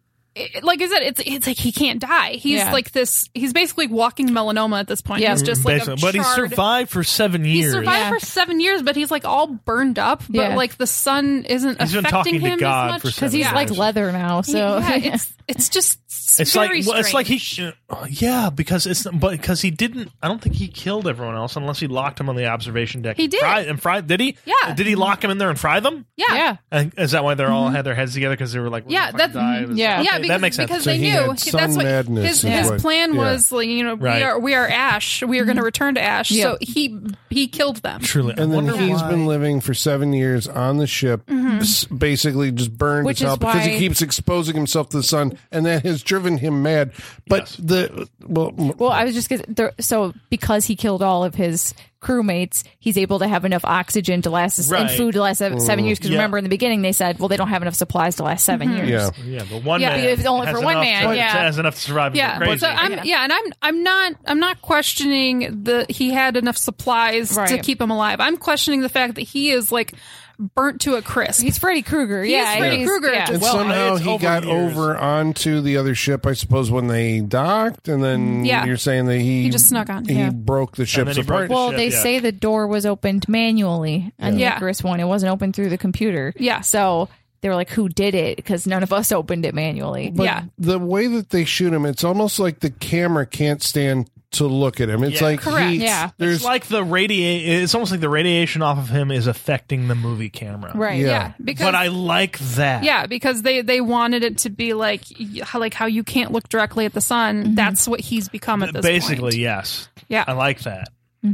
it- like I said, it's it's like he can't die. He's Yeah. like this. He's basically walking melanoma at this point. Yeah. He's just like a Basically. But he charred- survived for seven He years. survived Yeah. for seven years, but he's like all burned up. But Yeah. like the sun isn't He's been affecting talking to him God as much for Because seven he's yeah. like leather now, so yeah, it's it's just it's, It's like very well, it's like strange. he, uh, yeah, because it's but because he didn't. I don't think he killed everyone else unless he locked him on the observation deck. He did. Fry, and fry. Did he? Yeah. Did he lock him in there and fry them? yeah. yeah. And is that why they're all had their heads together because they were like, we're Yeah, gonna fucking that- die? It was- yeah. okay, Yeah, because, that makes sense. because So they he knew had he- sun that's what madness his, is his what- plan yeah. was. Like you know, Right. we are we are Ash. We are going to return to Ash. Yeah. So he he killed them. Truly, I And then wonder he's why- been living for seven years on the ship, s- basically just burned Which as hell is because he why- keeps exposing himself to the sun, and that has driven him mad. But Yes. the well, m- Well, I was just gonna, there, so because he killed all of his crewmates, he's able to have enough oxygen to last Right. and food to last seven, seven years. Because Yeah. remember in the beginning they said, well, they don't have enough supplies to last 7 years. yeah, Yeah, but one Yeah, man. if it's only has for one enough man, to- yeah. has enough to survive. Yeah, Crazy. so I'm Yeah. yeah. and I'm I'm not I'm not questioning the he had enough supplies to Right. keep him alive. I'm questioning the fact that he is like burnt to a crisp. He's Freddy Krueger. He is Yeah, Freddy he's- Krueger. yeah. Just- and Well, somehow it's he over got years. over onto the other ship, I suppose, when they docked, and then Yeah. you're saying that he He just snuck on. he Yeah. broke the ships then he broke apart. the Well, ship, they yeah. say the door was opened manually on the Yeah. Icarus one. It wasn't opened through the computer. Yeah. So they were like, who did it? Because none of us opened it manually. But Yeah. the way that they shoot him, it's almost like the camera can't stand to look at him. It's Yeah. like Correct. he, Yeah. there's It's like the radiate. It's almost like the radiation off of him is affecting the movie camera. Right. Yeah. yeah, because But I like that. yeah, because they they wanted it to be like y- how like how you can't look directly at the sun. Mm-hmm. That's what he's become at this Basically, point. yes. Yeah. I like that.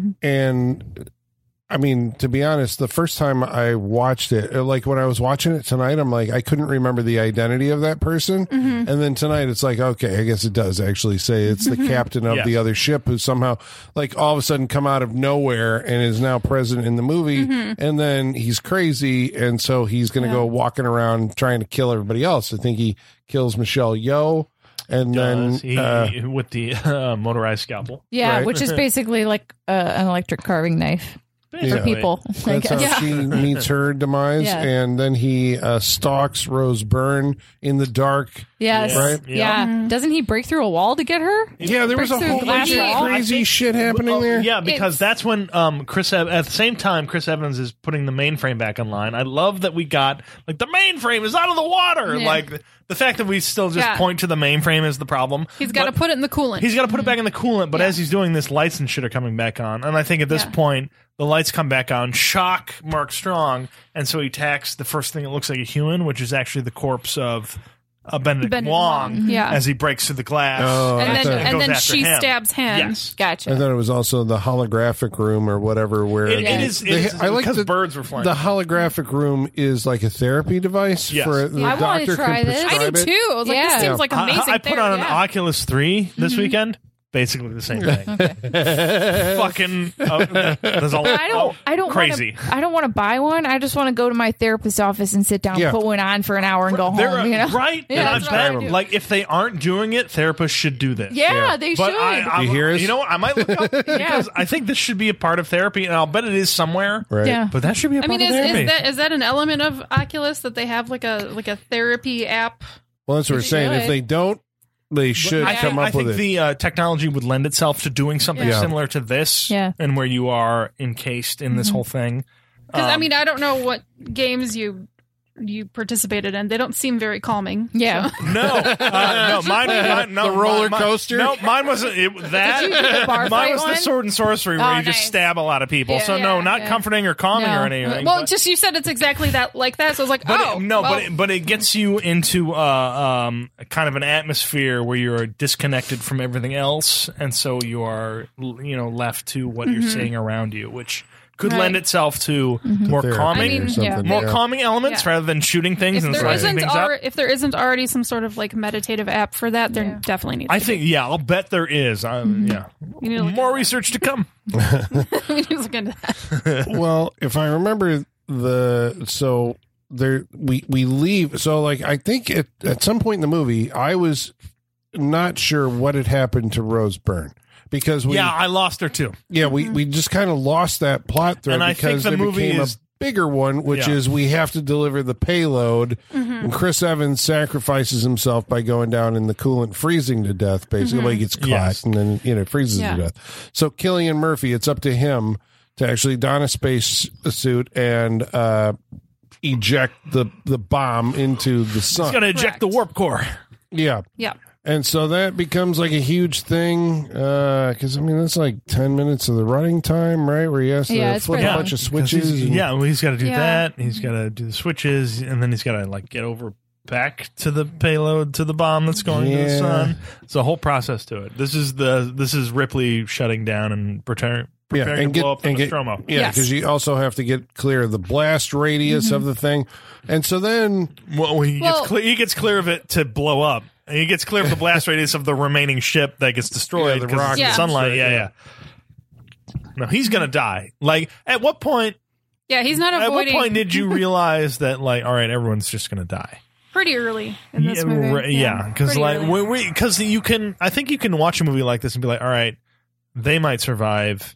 and I mean, to be honest, the first time I watched it, like when I was watching it tonight, I'm like, I couldn't remember the identity of that person. Mm-hmm. And then tonight, it's like, okay, I guess it does actually say it's the captain of Yes. the other ship who somehow, like, all of a sudden come out of nowhere and is now present in the movie. Mm-hmm. And then he's crazy. And so he's going to go walking around trying to kill everybody else. I think he kills Michelle Yeoh. And then, Does he, uh, with the uh, motorized scalpel. Yeah, Right. which is basically like uh, an electric carving knife Yeah. for people. I that's how guess. she meets her demise. Yeah. And then he uh, stalks Rose Byrne in the dark. Yes. Right? Yeah. Mm-hmm. Doesn't he break through a wall to get her? Yeah, there was a Breaks through whole the bunch glass of wall. crazy I think- shit happening Oh, there. Yeah, because It's- that's when um, Chris Ev- at the same time Chris Evans is putting the mainframe back online. I love that we got like the mainframe is out of the water. Yeah. Like the fact that we still just Yeah. point to the mainframe is the problem. He's got to But put it in the coolant. He's got to put it back in the coolant, but Yeah. as he's doing this, lights and shit are coming back on. And I think at this Yeah. point, the lights come back on, shock Mark Strong, and so he attacks the first thing that looks like a human, which is actually the corpse of uh, Benedict, Benedict Wong, Wong, yeah. as he breaks through the glass. Oh, and I then thought- and and goes then after she him. stabs him. Yes. Gotcha. I thought it was also the holographic room or whatever where It, it Yeah. is, it They- is I like because the- birds were flying. the holographic room is like a therapy device Yes. for the I wanna doctor try can this. I prescribe did it. too. I was like, Yeah. this seems like I- amazing. I, I put therapy. on an Yeah. Oculus three this weekend. Basically the same thing. Fucking, uh, there's a I don't. I don't. crazy. Wanna, I don't want to buy one. I just want to go to my therapist's office and sit down, Yeah. put one on for an hour, and go They're, home. You know, right? Yeah, and I that's what I bet, do. like, if they aren't doing it, therapists should do this. Yeah, Yeah. they But should. I, I, You hear us? You know what? I might look up because I think this should be a part of therapy, and I'll bet it is somewhere. Right. Yeah. But that should be a I part mean, of is, therapy. is that is that an element of Oculus that they have like a like a therapy app? Well, that's what we're They saying. If should. they don't, they should I come think, up I think with it. the uh, technology would lend itself to doing something Yeah. similar to this, Yeah. and where you are encased in this whole thing. Because I Um, mean, I don't know what games you you participated in. They don't seem very calming. yeah. No, uh, no, mine, mine no, The roller mine- coaster? No, mine wasn't it, that. Did you do the bar mine fight was the one? sword and sorcery where Oh, you just nice. stab a lot of people. Yeah, so no, yeah, not yeah. comforting or calming No. or anything. Well, but- just you said it's exactly that like that. So I was like, But oh it, no, well, but it, but it gets you into uh, um, kind of an atmosphere where you're disconnected from everything else, and so you are you know left to what you're seeing around you, which could Right. lend itself to more Therapy calming, I mean, or something. more yeah. calming elements Yeah. rather than shooting things if and there slicing isn't things al- up. if there isn't already some sort of like meditative app for that, there Yeah. definitely needs. I to think yeah, I'll bet there is. Uh, Yeah, You need to look more into that. research to come. be. we need to look into that. Well, if I remember the so there we we leave. So like I think at at some point in the movie, I was not sure what had happened to Rose Byrne because we yeah, I lost her too. yeah we, we just kind of lost that plot thread And I because think the there movie became is- a bigger one, which Yeah. is we have to deliver the payload, Mm-hmm. and Chris Evans sacrifices himself by going down in the coolant, freezing to death. Basically, like he gets caught Yes. and then you know freezes Yeah. to death. So Cillian Murphy, it's up to him to actually don a space suit and uh, eject the the bomb into the sun. He's going to eject the Correct. warp core. Yeah. Yeah. And so that becomes like a huge thing because, I mean, that's like ten minutes of the running time, right? Where he has to Yeah, it's flip a pretty bunch of 'Cause switches. he's- and- yeah, well, he's got to do Yeah. that. He's got to do the switches, and then he's got to like get over back to the payload to the bomb that's going to the Yeah. sun. It's a whole process to it. This is the this is Ripley shutting down and preparing Yeah, preparing and to get, blow up the and get, Nostromo. yeah, Yes. because you also have to get clear of the blast radius of the thing. And so then, Well, he Well- gets clear, he gets clear of it to blow up. And he gets clear of the blast radius of the remaining ship that gets destroyed Yeah, the because rocket of the Yeah. sunlight. Yeah, Yeah. yeah. No, he's gonna die. Like, at what point? Yeah, he's not At what avoiding point did you realize that, like, all right, everyone's just gonna die? pretty early in this yeah, movie. right, yeah, because pretty like, early. because you can, I think you can watch a movie like this and be like, all right, they might survive.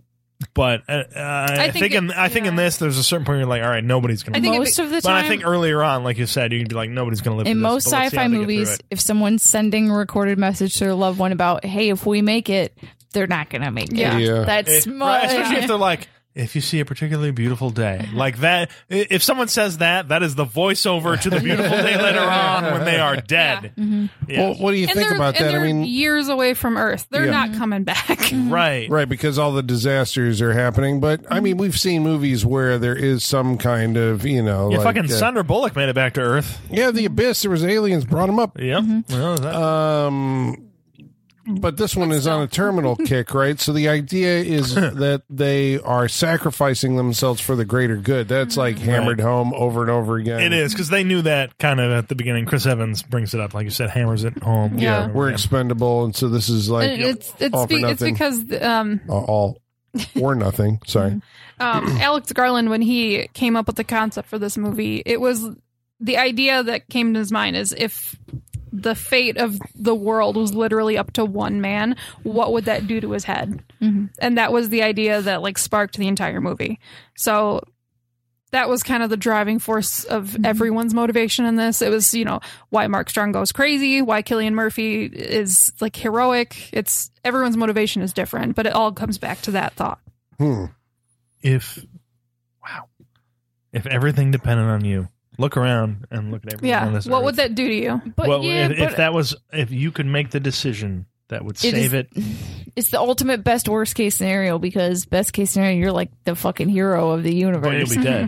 But uh, I, I think, think in it- I think in yeah. this, there's a certain point where you're like, all right, nobody's gonna. I think live. it Most of the But time, I think earlier on, like you said, you'd be like, nobody's going to live in through this, most but let's see sci-fi how they get through movies, it. if someone's sending a recorded message to their loved one about, "Hey, if we make it," they're not going to make it. Yeah. Yeah. That's If- mo- right, especially if they're like, if you see a particularly beautiful day, like that. i- If someone says that, that is the voiceover to the beautiful day later on when they are dead. Yeah. well, what do you And think they're, about and that? I they're mean, years away from Earth. They're Yeah. not coming back. right, right, because all the disasters are happening. But I mean, we've seen movies where there is some kind of, you know, Yeah, like, fucking uh, Sandra Bullock made it back to Earth. yeah, the abyss. There was aliens brought them up. Yep. Well, that- Um, but this one is on a terminal kick, right? So the idea is that they are sacrificing themselves for the greater good. That's like hammered home over and over again. it is because they knew that kind of at the beginning. Chris Evans brings it up, like you said, hammers it home. Yeah. We're expendable, and so this is like And it's it's all for be, it's nothing. because um, all or nothing. Sorry. um, Alex Garland, when he came up with the concept for this movie, it was the idea that came to his mind is if the fate of the world was literally up to one man, what would that do to his head? And that was the idea that like sparked the entire movie. So that was kind of the driving force of everyone's motivation in this. It was, you know, why Mark Strong goes crazy, why Cillian Murphy is like heroic. It's everyone's motivation is different, but it all comes back to that thought. Hmm. If wow, if everything depended on you, look around and look at everything on Yeah. this What earth. would that do to you? But well, yeah, if, but if that was, if you could make the decision that would It save is- it, it's the ultimate best worst case scenario because best case scenario, you're like the fucking hero of the well, you'll universe. be dead.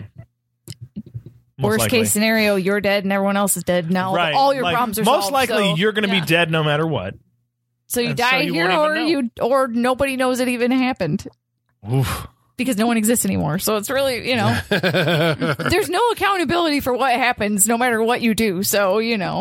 Most Worst likely. case scenario, you're dead and everyone else is dead. Now right? all your Like, problems are most solved, likely so- you're going to yeah. be dead no matter what. So you and so die you here, won't or even you, or nobody knows it even happened Oof. because no one exists anymore. So it's really, you know, there's no accountability for what happens, no matter what you do. So you know,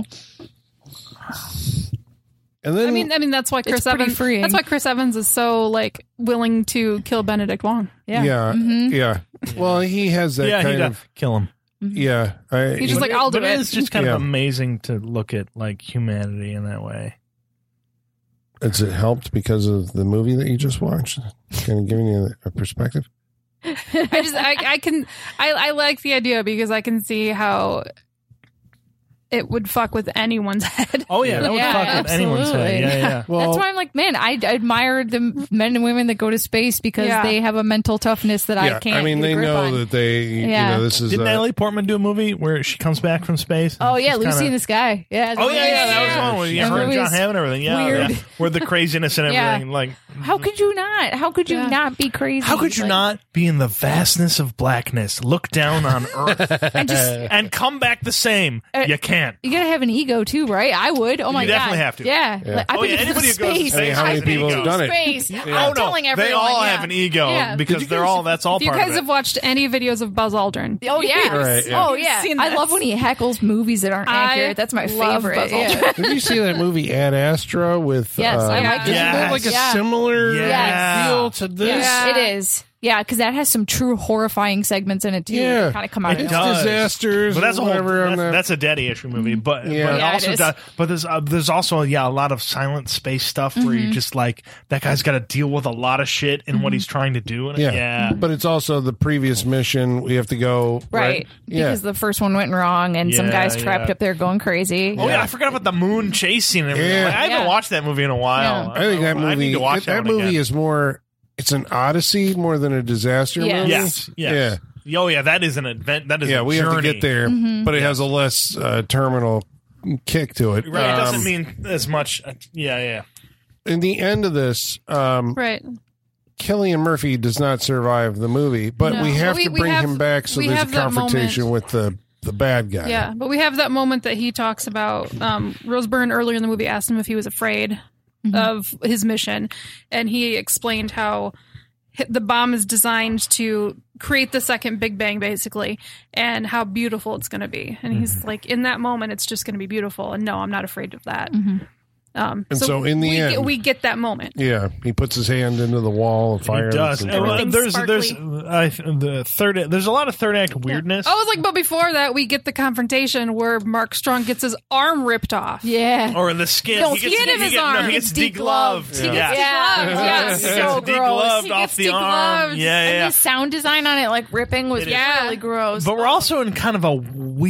And then I mean, I mean that's why Chris pretty Evans. freeing. That's why Chris Evans is so like willing to kill Benedict Wong. yeah, yeah, Mhm. yeah. Well, he has that Yeah, he kind does. of Kill him. yeah. I, He's just But like, I'll do but it. It's just kind Yeah. of amazing to look at like humanity in that way. has it helped because of the movie that you just watched? Kind of giving you a perspective. I just I, I can I, I like the idea because I can see how it would fuck with anyone's head. Oh yeah, that would Yeah, fuck with anyone's head. absolutely. Yeah, yeah. Well, That's why I'm like, man, I admire the men and women that go to space because Yeah. they have a mental toughness that yeah, I can't. I mean, get a they grip know on. that they, you Yeah. know, this is. Did uh, Natalie Portman do a movie where she comes back from space? and Oh yeah, she's Lucy kinda- in the Sky. Yeah. Oh yeah, yeah, that was Yeah. one with yeah, That her and John movie's Hamm and everything. Yeah, weird. yeah. Where the craziness and Yeah. everything. Like, How could you not? How could you Yeah. not be crazy? how could you Like, not be in the vastness of blackness, look down on Earth, And just and come back the same? Uh, You can't. you gotta have an ego too, right? I would. Oh my You god, definitely have to. Yeah, Yeah. Like, I've Oh, been yeah, to anybody who goes to space. space How many has an people have ego. done it? Space. Oh I'm no, telling everyone. they all yeah. have an ego Yeah. because you they're guys- all. That's all If you part guys of have it. watched any videos of Buzz Aldrin, Oh yeah. Right, yeah. Oh You've yeah. seen I this. love when he heckles movies that aren't I accurate. That's my love favorite. Buzz Yeah. Aldrin. Did you see that movie Ad Astra with? Yes, uh, I Yeah. like this Yes. Isn't that movie. like a Yeah. similar Yeah. feel to this? Yeah. It is. Yeah, because that has some true horrifying segments in it too. Yeah. that kind of come out It of does. it. disasters But that's a or whole. whatever on That's, that. that's a daddy issue movie, but, Yeah. but it Yeah, it also is. does. But there's uh, there's also yeah a lot of silent space stuff where Mm-hmm. you just like that guy's got to deal with a lot of shit in what he's trying to do. And Yeah. yeah. But it's also the previous mission. We have to go. Right. Right, Yeah. because the first one went wrong, and some Yeah, guys trapped yeah. up there going crazy. Oh yeah, I forgot about the moon chase scene and everything. Yeah. Like, I haven't Yeah. watched that movie in a while. I think that movie. I need to watch that, that, that one movie again. is more. It's an odyssey more than a disaster Yes. movie. Yes. Yes. Yeah. Oh yeah, that is an event. That is Yeah, a we journey. have to get there, Mm-hmm. but it has a less uh, terminal kick to it. Right, it Um, doesn't mean as much. Uh, yeah, yeah. in the end of this, um, Right. Killian Murphy does not survive the movie, but No. we have We- to we bring have- him back so we there's a have that confrontation moment. with the the bad guy. Yeah, but we have that moment that he talks about. Um, Rose Byrne earlier in the movie asked him if he was afraid of his mission, and he explained how hi- the bomb is designed to create the second Big Bang, basically, and how beautiful it's going to be. And he's like, in that moment, it's just going to be beautiful. And no, I'm not afraid of that. Um, And so in the we end- get, we get that moment. Yeah, he puts his hand into the wall of fire. It does. and And, well, Everything's there's there's sparkly. I, the third. There's a lot of third act weirdness. I was like, but before that, we get the confrontation where Mark Strong gets his arm ripped off. Yeah. Or the skin. No, he gets, skin of he his gets, arm. No, he gets It's degloved. degloved. Yeah. He gets Yeah, degloved. yeah, He so gets gross. degloved He off gets the arm. degloved. Yeah, yeah. And yeah. the sound design on it, like ripping, was It is. Yeah. really gross. But we're also in kind of a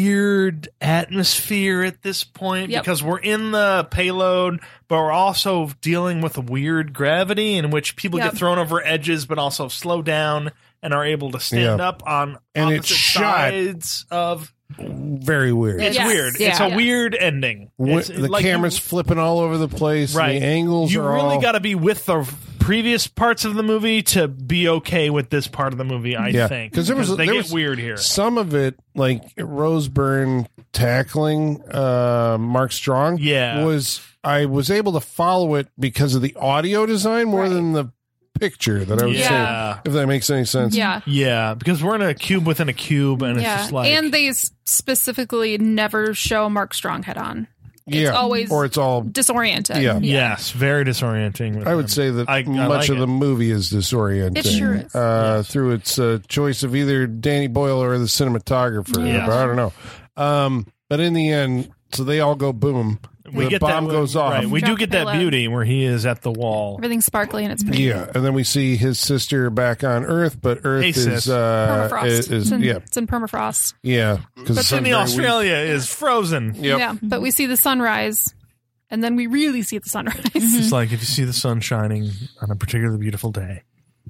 weird atmosphere at this point Yep. because we're in the payload, but we're also dealing with a weird gravity in which people Yep. get thrown over edges, but also slow down and are able to stand Yeah. up on And opposite it's shot- sides of. very weird. It's Yes. weird. Yeah. It's a Yeah. weird ending. Wh- It's the like camera's you- flipping all over the place. right. And the angles You are really all. got to be with the previous parts of the movie to be okay with this part of the movie. I Yeah. think 'Cause there was- they there get was- weird here. Some of it, like Rose Byrne tackling uh, Mark Strong, Yeah. was I was able to follow it because of the audio design more Right. than the picture that I was Yeah. saying. If that makes any sense. Yeah. Yeah, because we're in a cube within a cube, and it's Yeah. just like and they s- specifically never show Mark Strong head on. yeah. always- or it's all. Disoriented. Yeah. yes, very disorienting. with I would them. say that I- I much like of it. the movie is disorienting. It sure is. Uh, Through its uh, choice of either Danny Boyle or the cinematographer. Yeah. But I don't know. Um, but in the end, so they all go boom. we the get bomb that, goes off. Right, we do Drop get the that payload. beauty where he is at the wall. Everything's sparkly and it's pretty. Yeah, and then we see his sister back on Earth, but Earth Hey, is sis. uh, Permafrost. is, is it's, in, yeah, it's in permafrost. yeah. Because But Sydney, Australia is frozen. Yep. Yeah. But we see the sunrise, and then we really see the sunrise. It's like if you see the sun shining on a particularly beautiful day.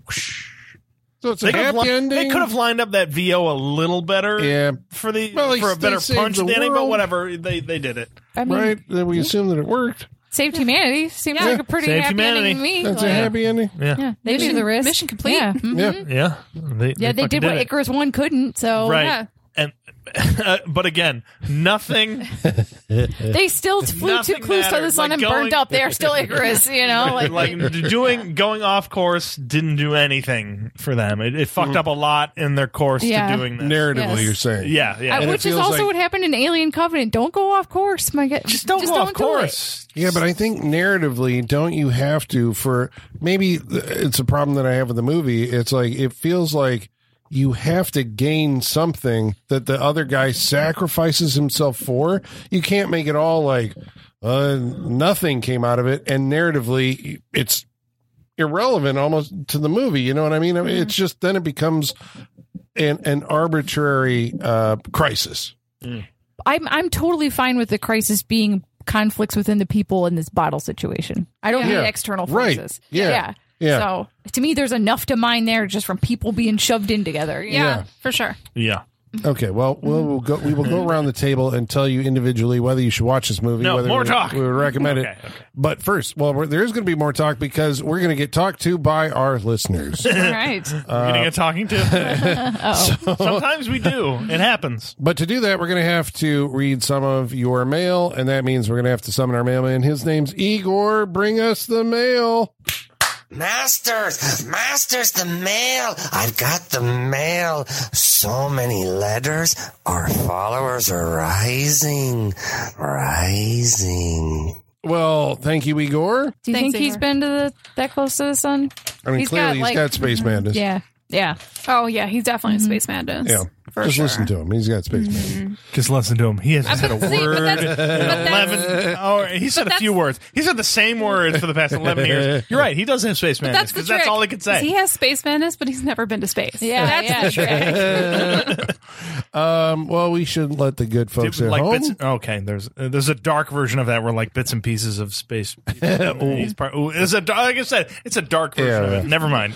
So it's a They could, have happy li- ending. they could have lined up that V O a little better Yeah, for the Well, they- for a they better saved punch the at the ending, but world. whatever. They they did it. I mean, right. Then we assume that it worked. saved humanity. Seems Yeah. like a pretty Saved happy humanity. ending to me. That's Like, a happy ending. Yeah. Yeah, they Mission- knew the risk. mission complete. Yeah, mhm. Yeah. Yeah. They, yeah, they fucking did what it. Icarus One couldn't. So Right. Yeah. And but again, nothing. they still flew too Nothing close to the matters. sun Like and going- burned up. They're still Icarus, you know. Like, like doing going off course didn't do anything for them. It, it fucked up a lot in their course Yeah. to doing this. Narratively, Yes. you're saying. Yeah, yeah. uh, And it which is feels also like- what happened in Alien Covenant. Don't go off course, my God. just don't go off do it. course. Yeah, but I think narratively, don't you have to? For maybe it's a problem that I have with the movie. It's like it feels like you have to gain something that the other guy sacrifices himself for. You can't make it all like uh, nothing came out of it, and narratively, it's irrelevant almost to the movie. You know what I mean? I mean, it's just then it becomes an an arbitrary uh, crisis. I'm I'm totally fine with the crisis being conflicts within the people in this bottle situation. I don't Yeah. need external Right. forces. Yeah. yeah. Yeah. So to me, there's enough to mine there just from people being shoved in together. Yeah, Yeah. for sure. Yeah. Okay, well, we'll, we'll go. We will go around the table and tell you individually whether you should watch this movie. No, whether more we, talk. We would recommend Okay, it. okay. But first, well, we're, there is going to be more talk because we're going to get talked to by our listeners. All right. We're getting a talking to. Sometimes we do. It happens. But to do that, we're going to have to read some of your mail, and that means we're going to have to summon our mailman. His name's Igor. Bring us the mail. Masters, Masters, the mail. I've got the mail. So many letters. Our followers are rising, rising. Well, thank you, Igor. Do you Thanks, think he's Igor. been to the that close to the sun? I mean, He's clearly got, he's like- got space madness. Yeah. Yeah. Oh yeah, he's definitely a space madness. Yeah. for Just sure. listen to him. He's got space madness. Just listen to him. He hasn't said a See, but word. that's- but that's- eleven. Oh, he said a few words. He said the same words for the past eleven years. You're right. He does have space madness That's the because trick. that's all he could say. He has space madness, but he's never been to space. Yeah, that's yeah. the trick. Um, well, we should let the good folks at like home. bits, okay, there's uh, there's a dark version of that where like bits and pieces of space. He's part, ooh, it's a dar- like I said, it's a dark version Yeah, of yeah. it. Never mind.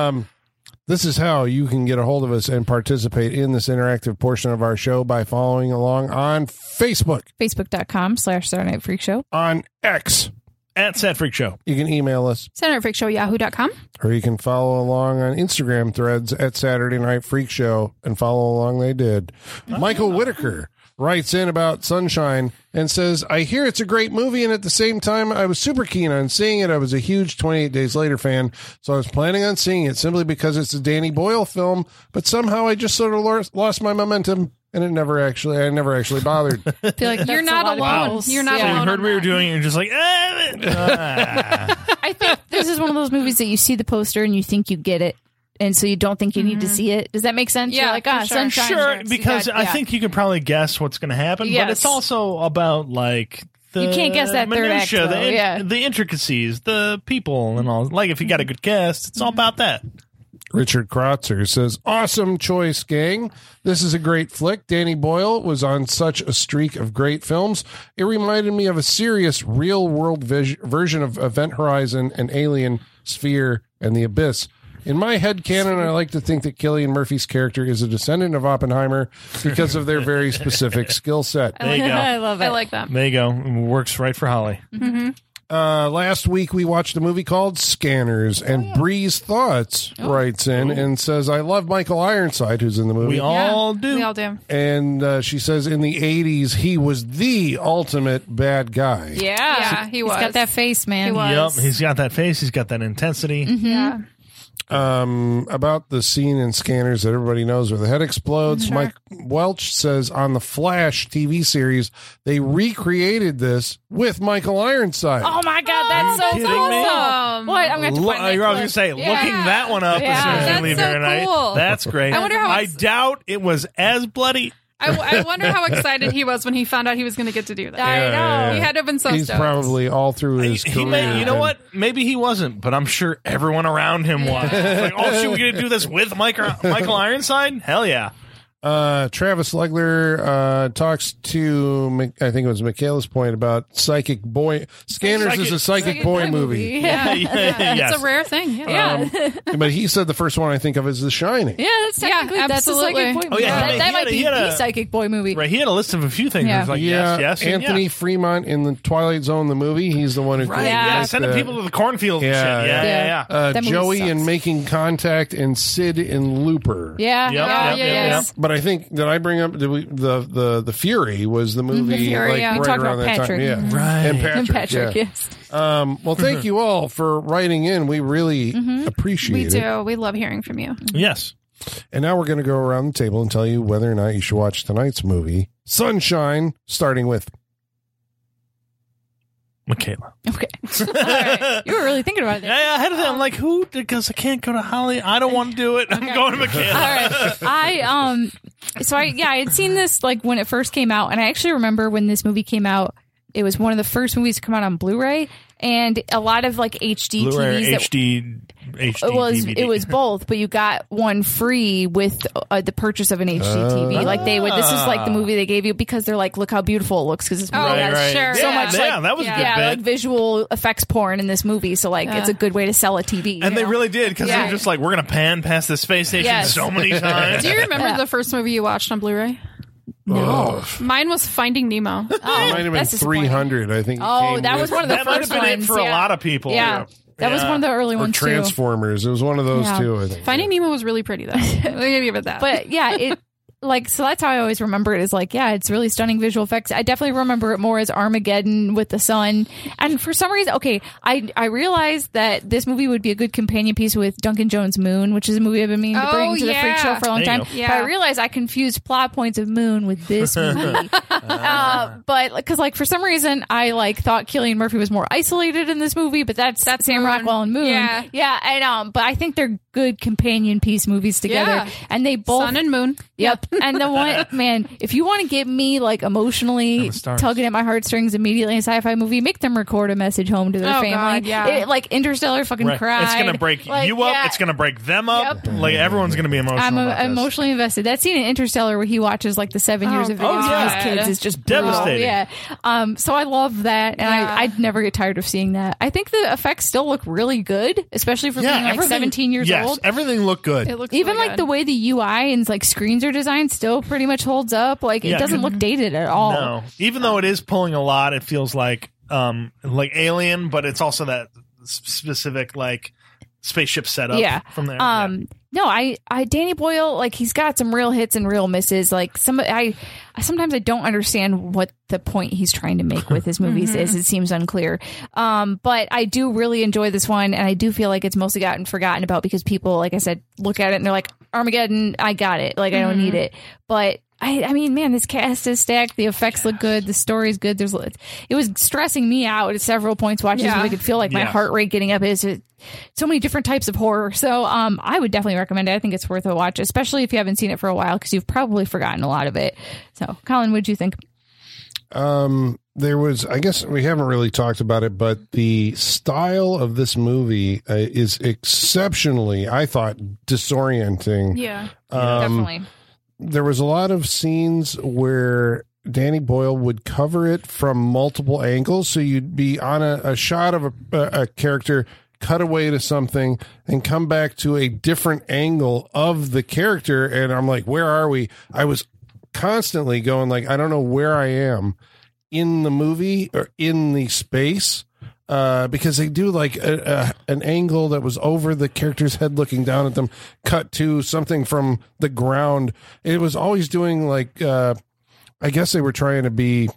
This is how you can get a hold of us and participate in this interactive portion of our show by following along on Facebook, Facebook.com slash Saturday Night Freak Show. on X. At Sad Freak Show. You can email us, Saturday Freak Show Yahoo dot com. or you can follow along on Instagram threads at Saturday Night Freak Show, and follow along they did. Michael Whitaker writes in about Sunshine and says, I hear it's a great movie, and at the same time, I was super keen on seeing it. I was a huge twenty-eight Days Later fan, so I was planning on seeing it simply because it's a Danny Boyle film, but somehow I just sort of lost, lost my momentum, and it never actually, I never actually bothered. I feel like You're that's not a lot of alone. people's- You're not So yeah. you alone. heard on we were that. doing it, and you're just like, eh, ah. I think this is one of those movies that you see the poster and you think you get it, and so you don't think you need to see it. Does that make sense? Yeah, You're like, for ah, sure. Sunshine. Sure, Shirts. because You got- I yeah. think you can probably guess what's going to happen, but Yes. it's also about like the You can't guess that third act, minutia, the, though, yeah. the intricacies, the people, and all. Like if you got a good cast, it's all about that. Richard Krotzer says, awesome choice, gang. This is a great flick. Danny Boyle was on such a streak of great films. It reminded me of a serious real-world vis- version of Event Horizon and Alien, Sphere, and The Abyss. In my head canon, I like to think that Cillian Murphy's character is a descendant of Oppenheimer because of their very specific skill set. There you go. I love it. I like that. There you go. It works right for Holly. Uh, last week we watched a movie called Scanners, and Bree's Thoughts writes in and says, I love Michael Ironside, who's in the movie. We all Yeah, do. We all do. And uh, she says in the eighties, he was the ultimate bad guy. Yeah. Yeah, he He's was. got that face, man. He was. Yep, he's got that face. He's got that intensity. Yeah. Um, about the scene in Scanners that everybody knows where the head explodes, Mike Welch says on the Flash T V series, they recreated this with Michael Ironside. Oh my god, that's so kidding cool. me? What? I'm going to Lo- find I that was going clip. to say, Yeah. looking that one up Yeah. as soon as That's we leave so here tonight. cool. That's great. I wonder how I it's- doubt it was as bloody. I, I wonder how excited he was when he found out he was going to get to do that. I know. He had to have been so He's stoked. probably all through his He career. may, you know been- what? Maybe he wasn't, but I'm sure everyone around him was. Like, oh, shit, we're going to do this with Michael, Michael Ironside? Hell yeah. Uh, Travis Legler uh, talks to, Mc- I think it was Michaela's point about Psychic Boy. Scanners Psychic- is a Psychic, Psychic Boy Boy movie. Yeah. Yeah, yes. It's a rare thing. Yeah. Yeah. But he said the first one I think of is The Shining. Yeah, that's Yeah, technically that's a absolutely. psychic boy Oh, movie. yeah, that he that had might a- be he had the a- psychic boy movie. Right, he had a list of a few things. Yeah. It was like, Yeah, yes, yes, and Anthony yeah. Fremont in the Twilight Zone, the movie. He's the one who Right, created, yeah, like, sending the- people to the cornfield and Yeah, shit. Yeah, yeah. yeah, yeah. uh, That movie Joey sucks. in Making Contact and Sid in Looper. Yeah, Yep, yeah, yep, yeah, yep, yeah. yep. But I think did I bring up did we, the the the Fury was the movie Fury, like yeah. We right talked around about that Patrick. time. Yeah, Right. and Patrick. And Patrick, yeah. yes. Um, well, thank you all for writing in. We really appreciate we it. do. We love hearing from you. Yes. And now we're going to go around the table and tell you whether or not you should watch tonight's movie, Sunshine, starting with Michaela. Okay. All right. You were really thinking about it. Yeah, yeah, ahead of that, I'm like, who? Because I can't go to Holly. I don't want to do it. I'm going to Michaela. All right. I um so I yeah, I had seen this like when it first came out, and I actually remember when this movie came out, it was one of the first movies to come out on Blu-ray, and a lot of like H D Blu-ray, T Vs that H D, H D, it was D V D. it was both, but you got one free with uh, the purchase of an H D T V. Like they would, this is like the movie they gave you because they're like, look how beautiful it looks because this movie Oh, has right. sure. so Yeah, much yeah, like that was a yeah, good yeah, bit. like visual effects porn in this movie. So like it's a good way to sell a T V. And you they know? really did because Yeah. they're just like, we're going to pan past the space station Yes. so many times. Do you remember Yeah. the first movie you watched on Blu-ray? no. Mine was Finding Nemo. Oh, It might have been that's disappointing. three hundred. I think. it Oh, came that with- was one of the that might have first been ones it for yeah. a lot of people. Yeah. That was Yeah. one of the early or ones too. Transformers. It was one of those Yeah. two. I think. Finding Nemo was really pretty, though. Let me give it that. But yeah, it like so that's how I always remember it is like, yeah, it's really stunning visual effects. I definitely remember it more as Armageddon with the sun. And for some reason, okay, I I realized that this movie would be a good companion piece with Duncan Jones' Moon, which is a movie I've been meaning to Oh, bring to the yeah. freak show for a long There you time. go. Yeah. But I realized I confused plot points of Moon with this movie. Uh, but because like for some reason I like thought Cillian Murphy was more isolated in this movie, but that's that's Sam Moon. Rockwell and Moon. Yeah. yeah, and um, but I think they're good companion piece movies together, Yeah. and they both Sun and Moon. Yep. And the one, man, if you want to get me like emotionally the stars. tugging at my heartstrings immediately in a sci-fi movie, make them record a message home to their Oh, family. God, yeah. It, like Interstellar fucking Right. cried. It's gonna break Like, you up. yeah. It's gonna break them up. Yep. Like everyone's gonna be emotional. I'm uh, about this. emotionally invested. That scene in Interstellar where he watches like the seven Oh, years of oh, videos yeah. of his kids is just brutal. Devastating. Yeah. Um. So I love that, and Yeah. I I'd never get tired of seeing that. I think the effects still look really good, especially for Yeah, being like everything- seventeen years yes, old. everything looked good. It looks Even really like good. the way the U I and like screens are designed still pretty much holds up. Like it Yeah. doesn't look dated at all. No, even though it is pulling a lot, it feels like um like Alien, but it's also that s- specific like spaceship setup. Yeah. from there. Um, no, I, I, Danny Boyle, like he's got some real hits and real misses. Like some, I, I sometimes I don't understand what the point he's trying to make with his movies is. It seems unclear. Um, but I do really enjoy this one, and I do feel like it's mostly gotten forgotten about because people, like I said, look at it and they're like, Armageddon, I got it. Like I don't need it. But I, I mean, man, this cast is stacked. The effects look good. The story's good. There's, it was stressing me out at several points watching this Yeah. movie. I could feel like my Yeah. heart rate getting up. Is so many different types of horror. So, um, I would definitely recommend it. I think it's worth a watch, especially if you haven't seen it for a while, because you've probably forgotten a lot of it. So, Colin, what'd you think? Um, there was, I guess we haven't really talked about it, but the style of this movie uh, is exceptionally, I thought, disorienting. Yeah. Um, Definitely. There was a lot of scenes where Danny Boyle would cover it from multiple angles. So you'd be on a, a shot of a, a, a character, cut away to something, and come back to a different angle of the character. And I'm like, where are we? I was constantly going like, I don't know where I am in the movie or in the space. Uh, because they do like a, a, an angle that was over the character's head looking down at them, cut to something from the ground. It was always doing like, uh, I guess they were trying to be,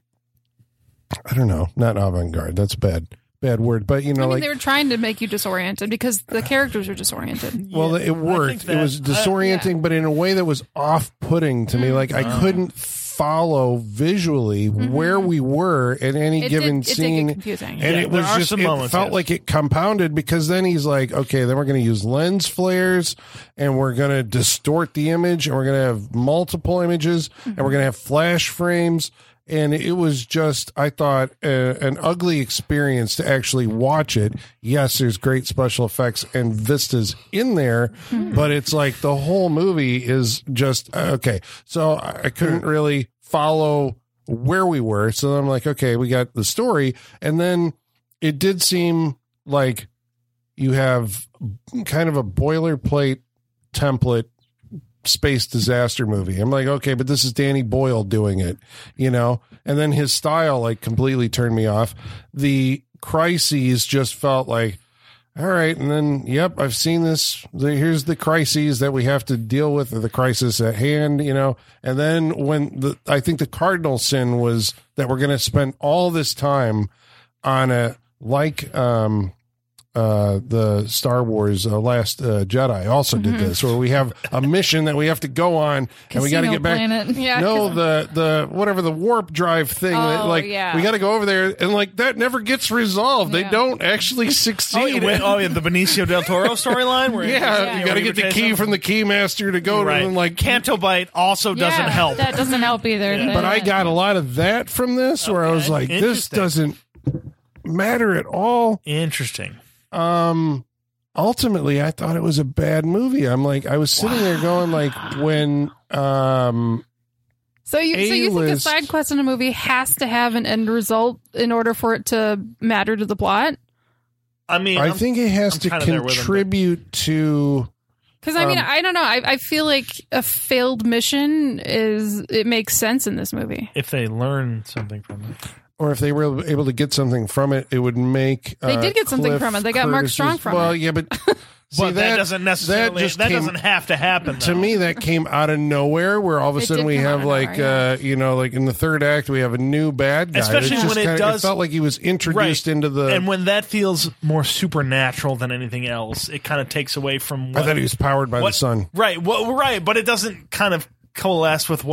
I don't know, not avant-garde. That's a bad, bad word. But, you know, I mean, like, they were trying to make you disoriented because the characters are disoriented. well, it worked. that- It was I- disorienting, yeah. but in a way that was off-putting to me. Like, I couldn't follow visually where we were in any It given did, it did scene. get confusing. And Yeah, it there was are just, some it moments, felt yes. like it compounded because then he's like, okay, then we're going to use lens flares and we're going to distort the image and we're going to have multiple images and we're going to have flash frames. And it was just, I thought, uh, an ugly experience to actually watch it. Yes, there's great special effects and vistas in there, but it's like the whole movie is just, uh, okay. So I I couldn't really follow where we were. So I'm like, okay, we got the story. And then it did seem like you have kind of a boilerplate template space disaster movie. I'm like, okay, but this is Danny Boyle doing it, you know? And then his style like completely turned me off. The crises just felt like, all right. And then, yep, I've seen this. The, here's the crises that we have to deal with, or the crisis at hand, you know? And then when the, I think the cardinal sin was that we're going to spend all this time on a, like, um, uh the Star Wars uh, Last uh, Jedi also did this, where we have a mission that we have to go on and we got to Casino get back. Planet. Yeah, no, 'cause- the the whatever the warp drive thing. that, Oh, like yeah. we got to go over there, and like that never gets resolved. They Yeah. don't actually Oh, succeed. yeah, wait, oh, yeah, the Benicio del Toro storyline. Where yeah, Yeah. you got to get the key from the keymaster to go right. to, and like Canto Bite also doesn't Yeah, help. That doesn't help either. But I got a lot of that from this, where I was Okay. like, this Interesting. doesn't matter at all. Interesting. Um, ultimately, I thought it was a bad movie. I'm like, I was sitting there going, like, when um, So you so you think a A-list. side quest in a movie has to have an end result in order for it to matter to the plot? I mean, I I'm- think it has I'm to kinda there with him, but- contribute to. Because I mean, Um, I don't know. I, I feel like a failed mission is it makes sense in this movie. if they learn something from it. Or if they were able to get something from it, it would make. They uh, did get something Cliff from it. They got Mark Curtis's- Strong from well, it. yeah, but see, But that, doesn't necessarily. That, just came- doesn't have to happen. To though. me, that came out of nowhere. Where all of a It sudden did we come out have of like, nowhere, uh, you know, like in the third act, we have a new bad guy. Especially It's just when it kinda- does- It felt like he was introduced Right. into the. and when that feels more supernatural than anything else, it kind of takes away from. What, I thought he was powered by what- the sun. Right. Well, right, but it doesn't kind of coalesce with what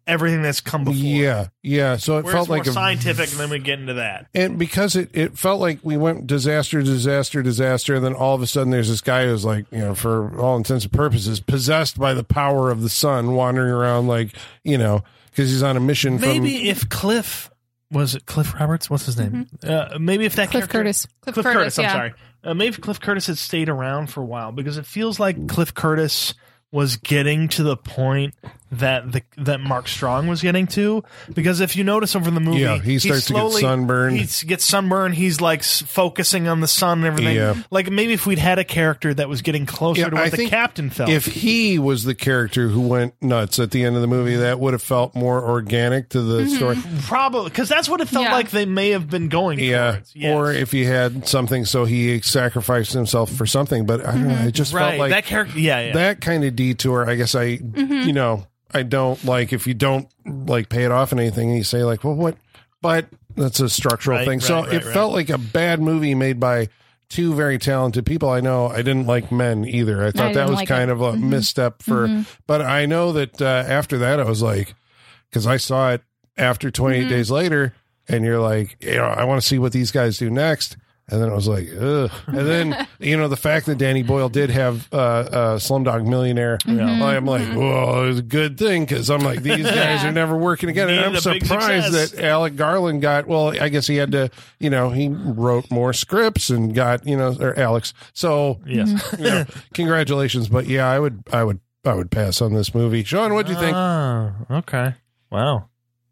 everything that's come before. Yeah, yeah. So it Where felt it's more like a scientific, and then we get into that. And because it, it felt like we went disaster, disaster, disaster, and then all of a sudden there's this guy who's like, you know, for all intents and purposes, possessed by the power of the sun, wandering around like, you know, because he's on a mission from... Maybe if Cliff... Was it Cliff Roberts? What's his name? Mm-hmm. Uh, maybe if that Cliff character... Curtis. Cliff, Cliff Curtis, Curtis, I'm yeah. sorry. Uh, maybe if Cliff Curtis had stayed around for a while, because it feels like Cliff Curtis was getting to the point that the that Mark Strong was getting to, because if you notice over the movie, Yeah, he starts to get slowly- sunburned. He gets sunburned. He's like s- focusing on the sun and everything. Yeah. Like maybe if we'd had a character that was getting closer Yeah, to what I the think captain felt. If he was the character who went nuts at the end of the movie, that would have felt more organic to the story. Probably, because that's what it felt Yeah. like they may have been going Yeah, towards. Yes. or if he had something, so he sacrificed himself for something. But I don't know. It just right, felt like that character. Yeah, yeah. that kind of detour. I guess I, you know, I don't like if you don't like pay it off in anything and you say like, well, what? But that's a structural Right, thing. right, so right, it right. felt like a bad movie made by two very talented people. I know I didn't like Men either. I thought that didn't was like kind it. of a misstep for. But I know that uh, after that, I was like, because I saw it after twenty-eight days later, and you're like, you know, I want to see what these guys do next. And then I was like, ugh. And then, you know, the fact that Danny Boyle did have uh, uh, Slumdog Millionaire, I'm like, whoa, it was a good thing, because I'm like, these guys are never working again. And I'm Needed a big surprised success. that Alec Garland got, well, I guess he had to, you know, he wrote more scripts and got, you know, or Alex. So, yes. you know, congratulations. But yeah, I would, I would, I would pass on this movie. Sean, what do you think? Oh, okay. Wow.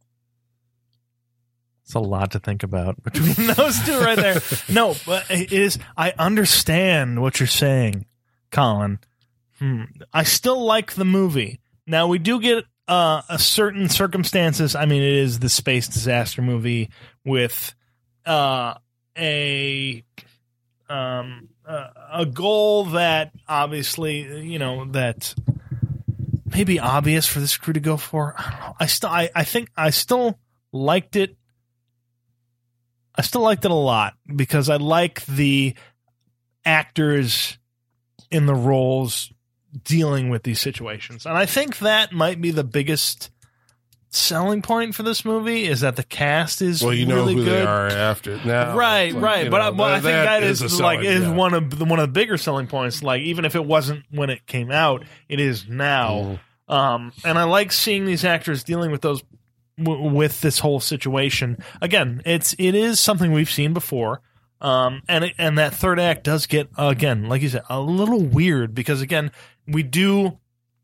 It's a lot to think about between those two right there. No, but it is. I understand what you're saying, Colin. Hmm. I still like the movie. Now we do get uh, a certain circumstances. I mean, it is the space disaster movie with uh, a um, uh, a goal that obviously, you know, that may be obvious for this crew to go for. I don't know. I still, I, I think I still liked it. I still liked it a lot because I like the actors in the roles dealing with these situations. And I think that might be the biggest selling point for this movie, is that the cast is Well, you know really who good. they are after now. Right, Like, right. you But know, I, well, I think that is, a like selling- is yeah. one of the, one of the bigger selling points. Like, even if it wasn't when it came out, it is now. Mm-hmm. Um, and I like seeing these actors dealing with those w- with this whole situation. Again, it's it is something we've seen before. Um, and it, and that third act does get, uh, again, like you said, a little weird, because again, we do.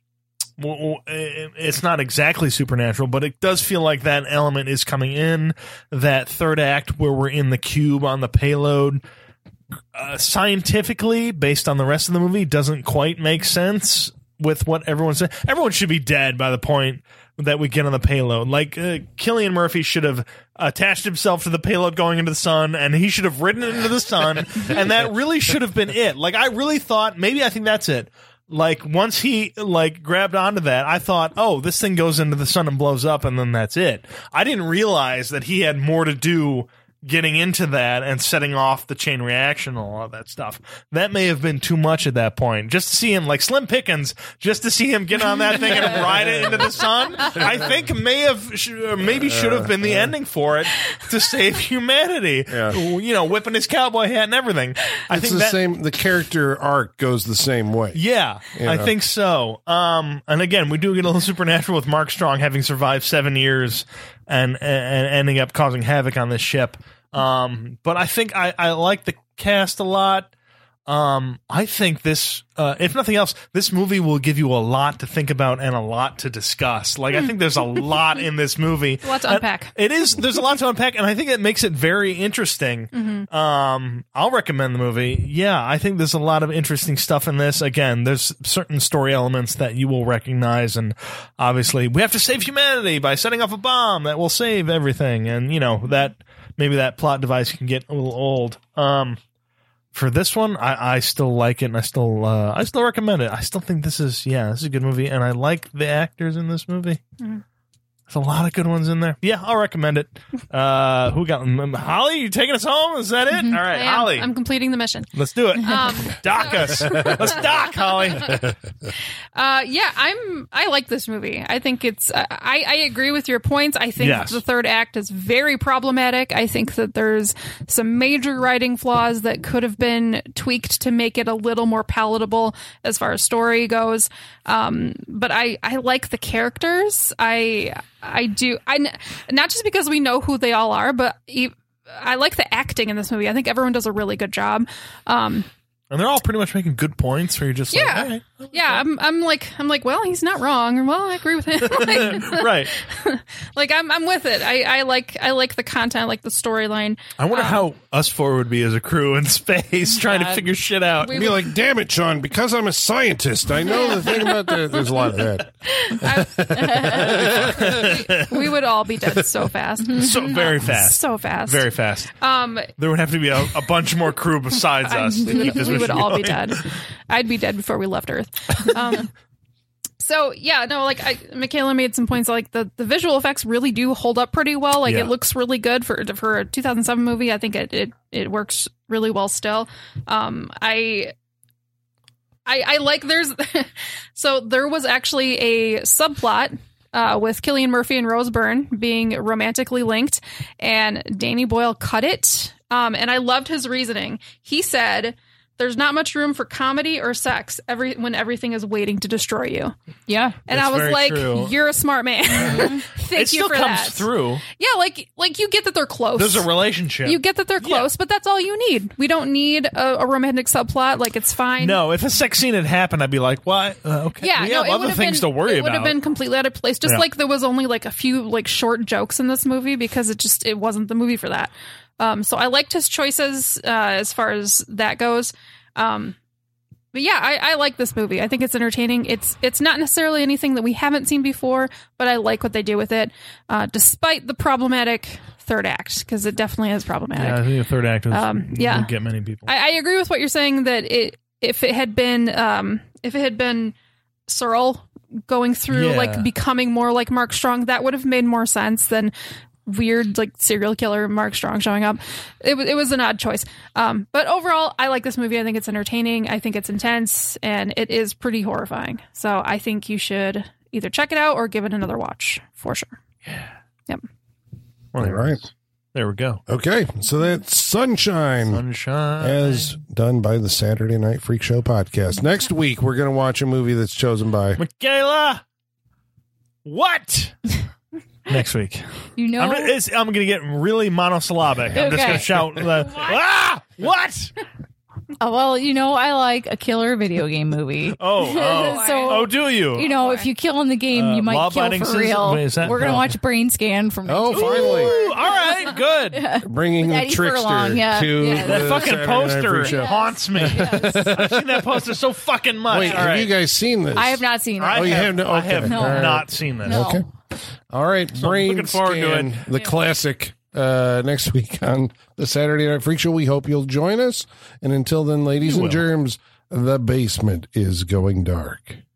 w- w- It's not exactly supernatural, but it does feel like that element is coming in. That third act where we're in the cube on the payload, uh, scientifically, based on the rest of the movie, doesn't quite make sense with what everyone said. Everyone should be dead by the point that we get on the payload. Like, uh, Cillian Murphy should have attached himself to the payload going into the sun, and he should have ridden into the sun, and that really should have been it. Like, I really thought, maybe I think that's it. Like, once he, like, grabbed onto that, I thought, oh, this thing goes into the sun and blows up, and then that's it. I didn't realize that he had more to do getting into that and setting off the chain reaction and all of that stuff. That may have been too much at that point. Just to see him, like Slim Pickens, just to see him get on that thing and ride it into the sun, I think may have, sh- or maybe should have been the ending for it to save humanity. Yeah. You know, whipping his cowboy hat and everything. I It's think the that, same. The character arc goes the same way. yeah, You I know. think so. Um, and again, we do get a little supernatural with Mark Strong having survived seven years and and, and ending up causing havoc on this ship. Um, but I think I, I like the cast a lot. Um, I think this, uh, if nothing else, this movie will give you a lot to think about and a lot to discuss. Like, I think there's a lot in this movie. A lot to And unpack. It is. There's a lot to unpack, and I think it makes it very interesting. Um, I'll recommend the movie. Yeah, I think there's a lot of interesting stuff in this. Again, there's certain story elements that you will recognize, and obviously, we have to save humanity by setting off a bomb that will save everything. And you know that maybe that plot device can get a little old. Um, for this one, I, I still like it, and I still uh, I still recommend it. I still think this is yeah, this is a good movie, and I like the actors in this movie. There's a lot of good ones in there. Yeah, I'll recommend it. Uh, who got um, Holly? You taking us home? Is that it? All right, I am. Holly. I'm completing the mission. Let's do it. Um, dock us. Let's dock, Holly. Uh, yeah, I'm. I like this movie. I think it's. Uh, I I agree with your points. I think Yes. the third act is very problematic. I think that there's some major writing flaws that could have been tweaked to make it a little more palatable as far as story goes. Um, but I I like the characters. I I do. I not just because we know who they all are, but e- I like the acting in this movie. I think everyone does a really good job. Um, And they're all pretty much making good points where you're just like, yeah, all right. yeah. I'm, I'm like, I'm like, well, he's not wrong, or well, I agree with him. like, Right. like, I'm, I'm with it. I, I like, I like the content, I like the storyline. I wonder Um, how us four would be as a crew in space trying to God. figure shit out. We Be like, damn it, Sean, because I'm a scientist, I know the thing about the. There's a lot of that. we, we would all be dead so fast, so very fast. so fast. Very fast. Um, There would have to be a, a bunch more crew besides us to keep this we would mission all be going. dead. I'd be dead before we left Earth. Um, so yeah, no, like I, Michaela made some points. Like the, the visual effects really do hold up pretty well. Like Yeah. it looks really good for for a two thousand seven movie. I think it it, it works really well still. Um, I. I, I like there's so there was actually a subplot uh, with Cillian Murphy and Rose Byrne being romantically linked, and Danny Boyle cut it. Um, and I loved his reasoning. He said, "There's not much room for comedy or sex every when everything is waiting to destroy you." Yeah. And That's I was very like, true. "You're a smart man." Thank It you still for comes that. through. Yeah, like like you get that they're close. There's a relationship. You get that they're close, but that's all you need. We don't need a, a romantic subplot. Like it's fine. No, if a sex scene had happened, I'd be like, what? Uh, okay. Yeah, we no, have it other would have things been, to worry It would about. have been completely out of place. Just Yeah. like there was only like a few like short jokes in this movie because it just it wasn't the movie for that. Um, so I liked his choices uh, as far as that goes. Um, but yeah, I, I like this movie. I think it's entertaining. It's it's not necessarily anything that we haven't seen before, but I like what they do with it, uh, despite the problematic third act because it definitely is problematic. yeah, I think the third act was, Um, yeah. didn't get many people. I, I agree with what you're saying that it if it had been um, if it had been Searle going through Yeah. like becoming more like Mark Strong, that would have made more sense than weird like serial killer Mark Strong showing up. It was it was an odd choice. Um, but overall, I like this movie. I think it's entertaining. I think it's intense, and it is pretty horrifying. So I think you should either check it out or give it another watch for sure. Yep. Well, All right. There we go. Okay, so that's Sunshine. Sunshine. As done by the Saturday Night Freak Show podcast. Next week, we're going to watch a movie that's chosen by. Michaela, what? Next week. You know, I'm, gonna- it's- I'm going to get really monosyllabic. I'm just Okay. going to shout, uh, ah, what? uh, well, you know, I like a killer video game movie. Oh, oh, So- oh, do you? You know, if you kill in the game, Uh, you might kill law-abiding for citizen? real. Wait, is that- We're gonna no. watch Brain Scan from. Oh, finally. Ooh, all right, good. Bringing the Eddie trickster Furlong, yeah, to yeah. That the fucking Saturday Night poster Freak Show. haunts me. I've seen that poster so fucking much. Wait, all have right. you guys seen this? I have not seen it. I Oh, you have, have no- I okay. have No. not seen this. No. Okay. All right, Brain looking forward to Scan, it. the classic, uh, next week on the Saturday Night Freak Show. We hope you'll join us. And until then, ladies You and will. germs, the basement is going dark.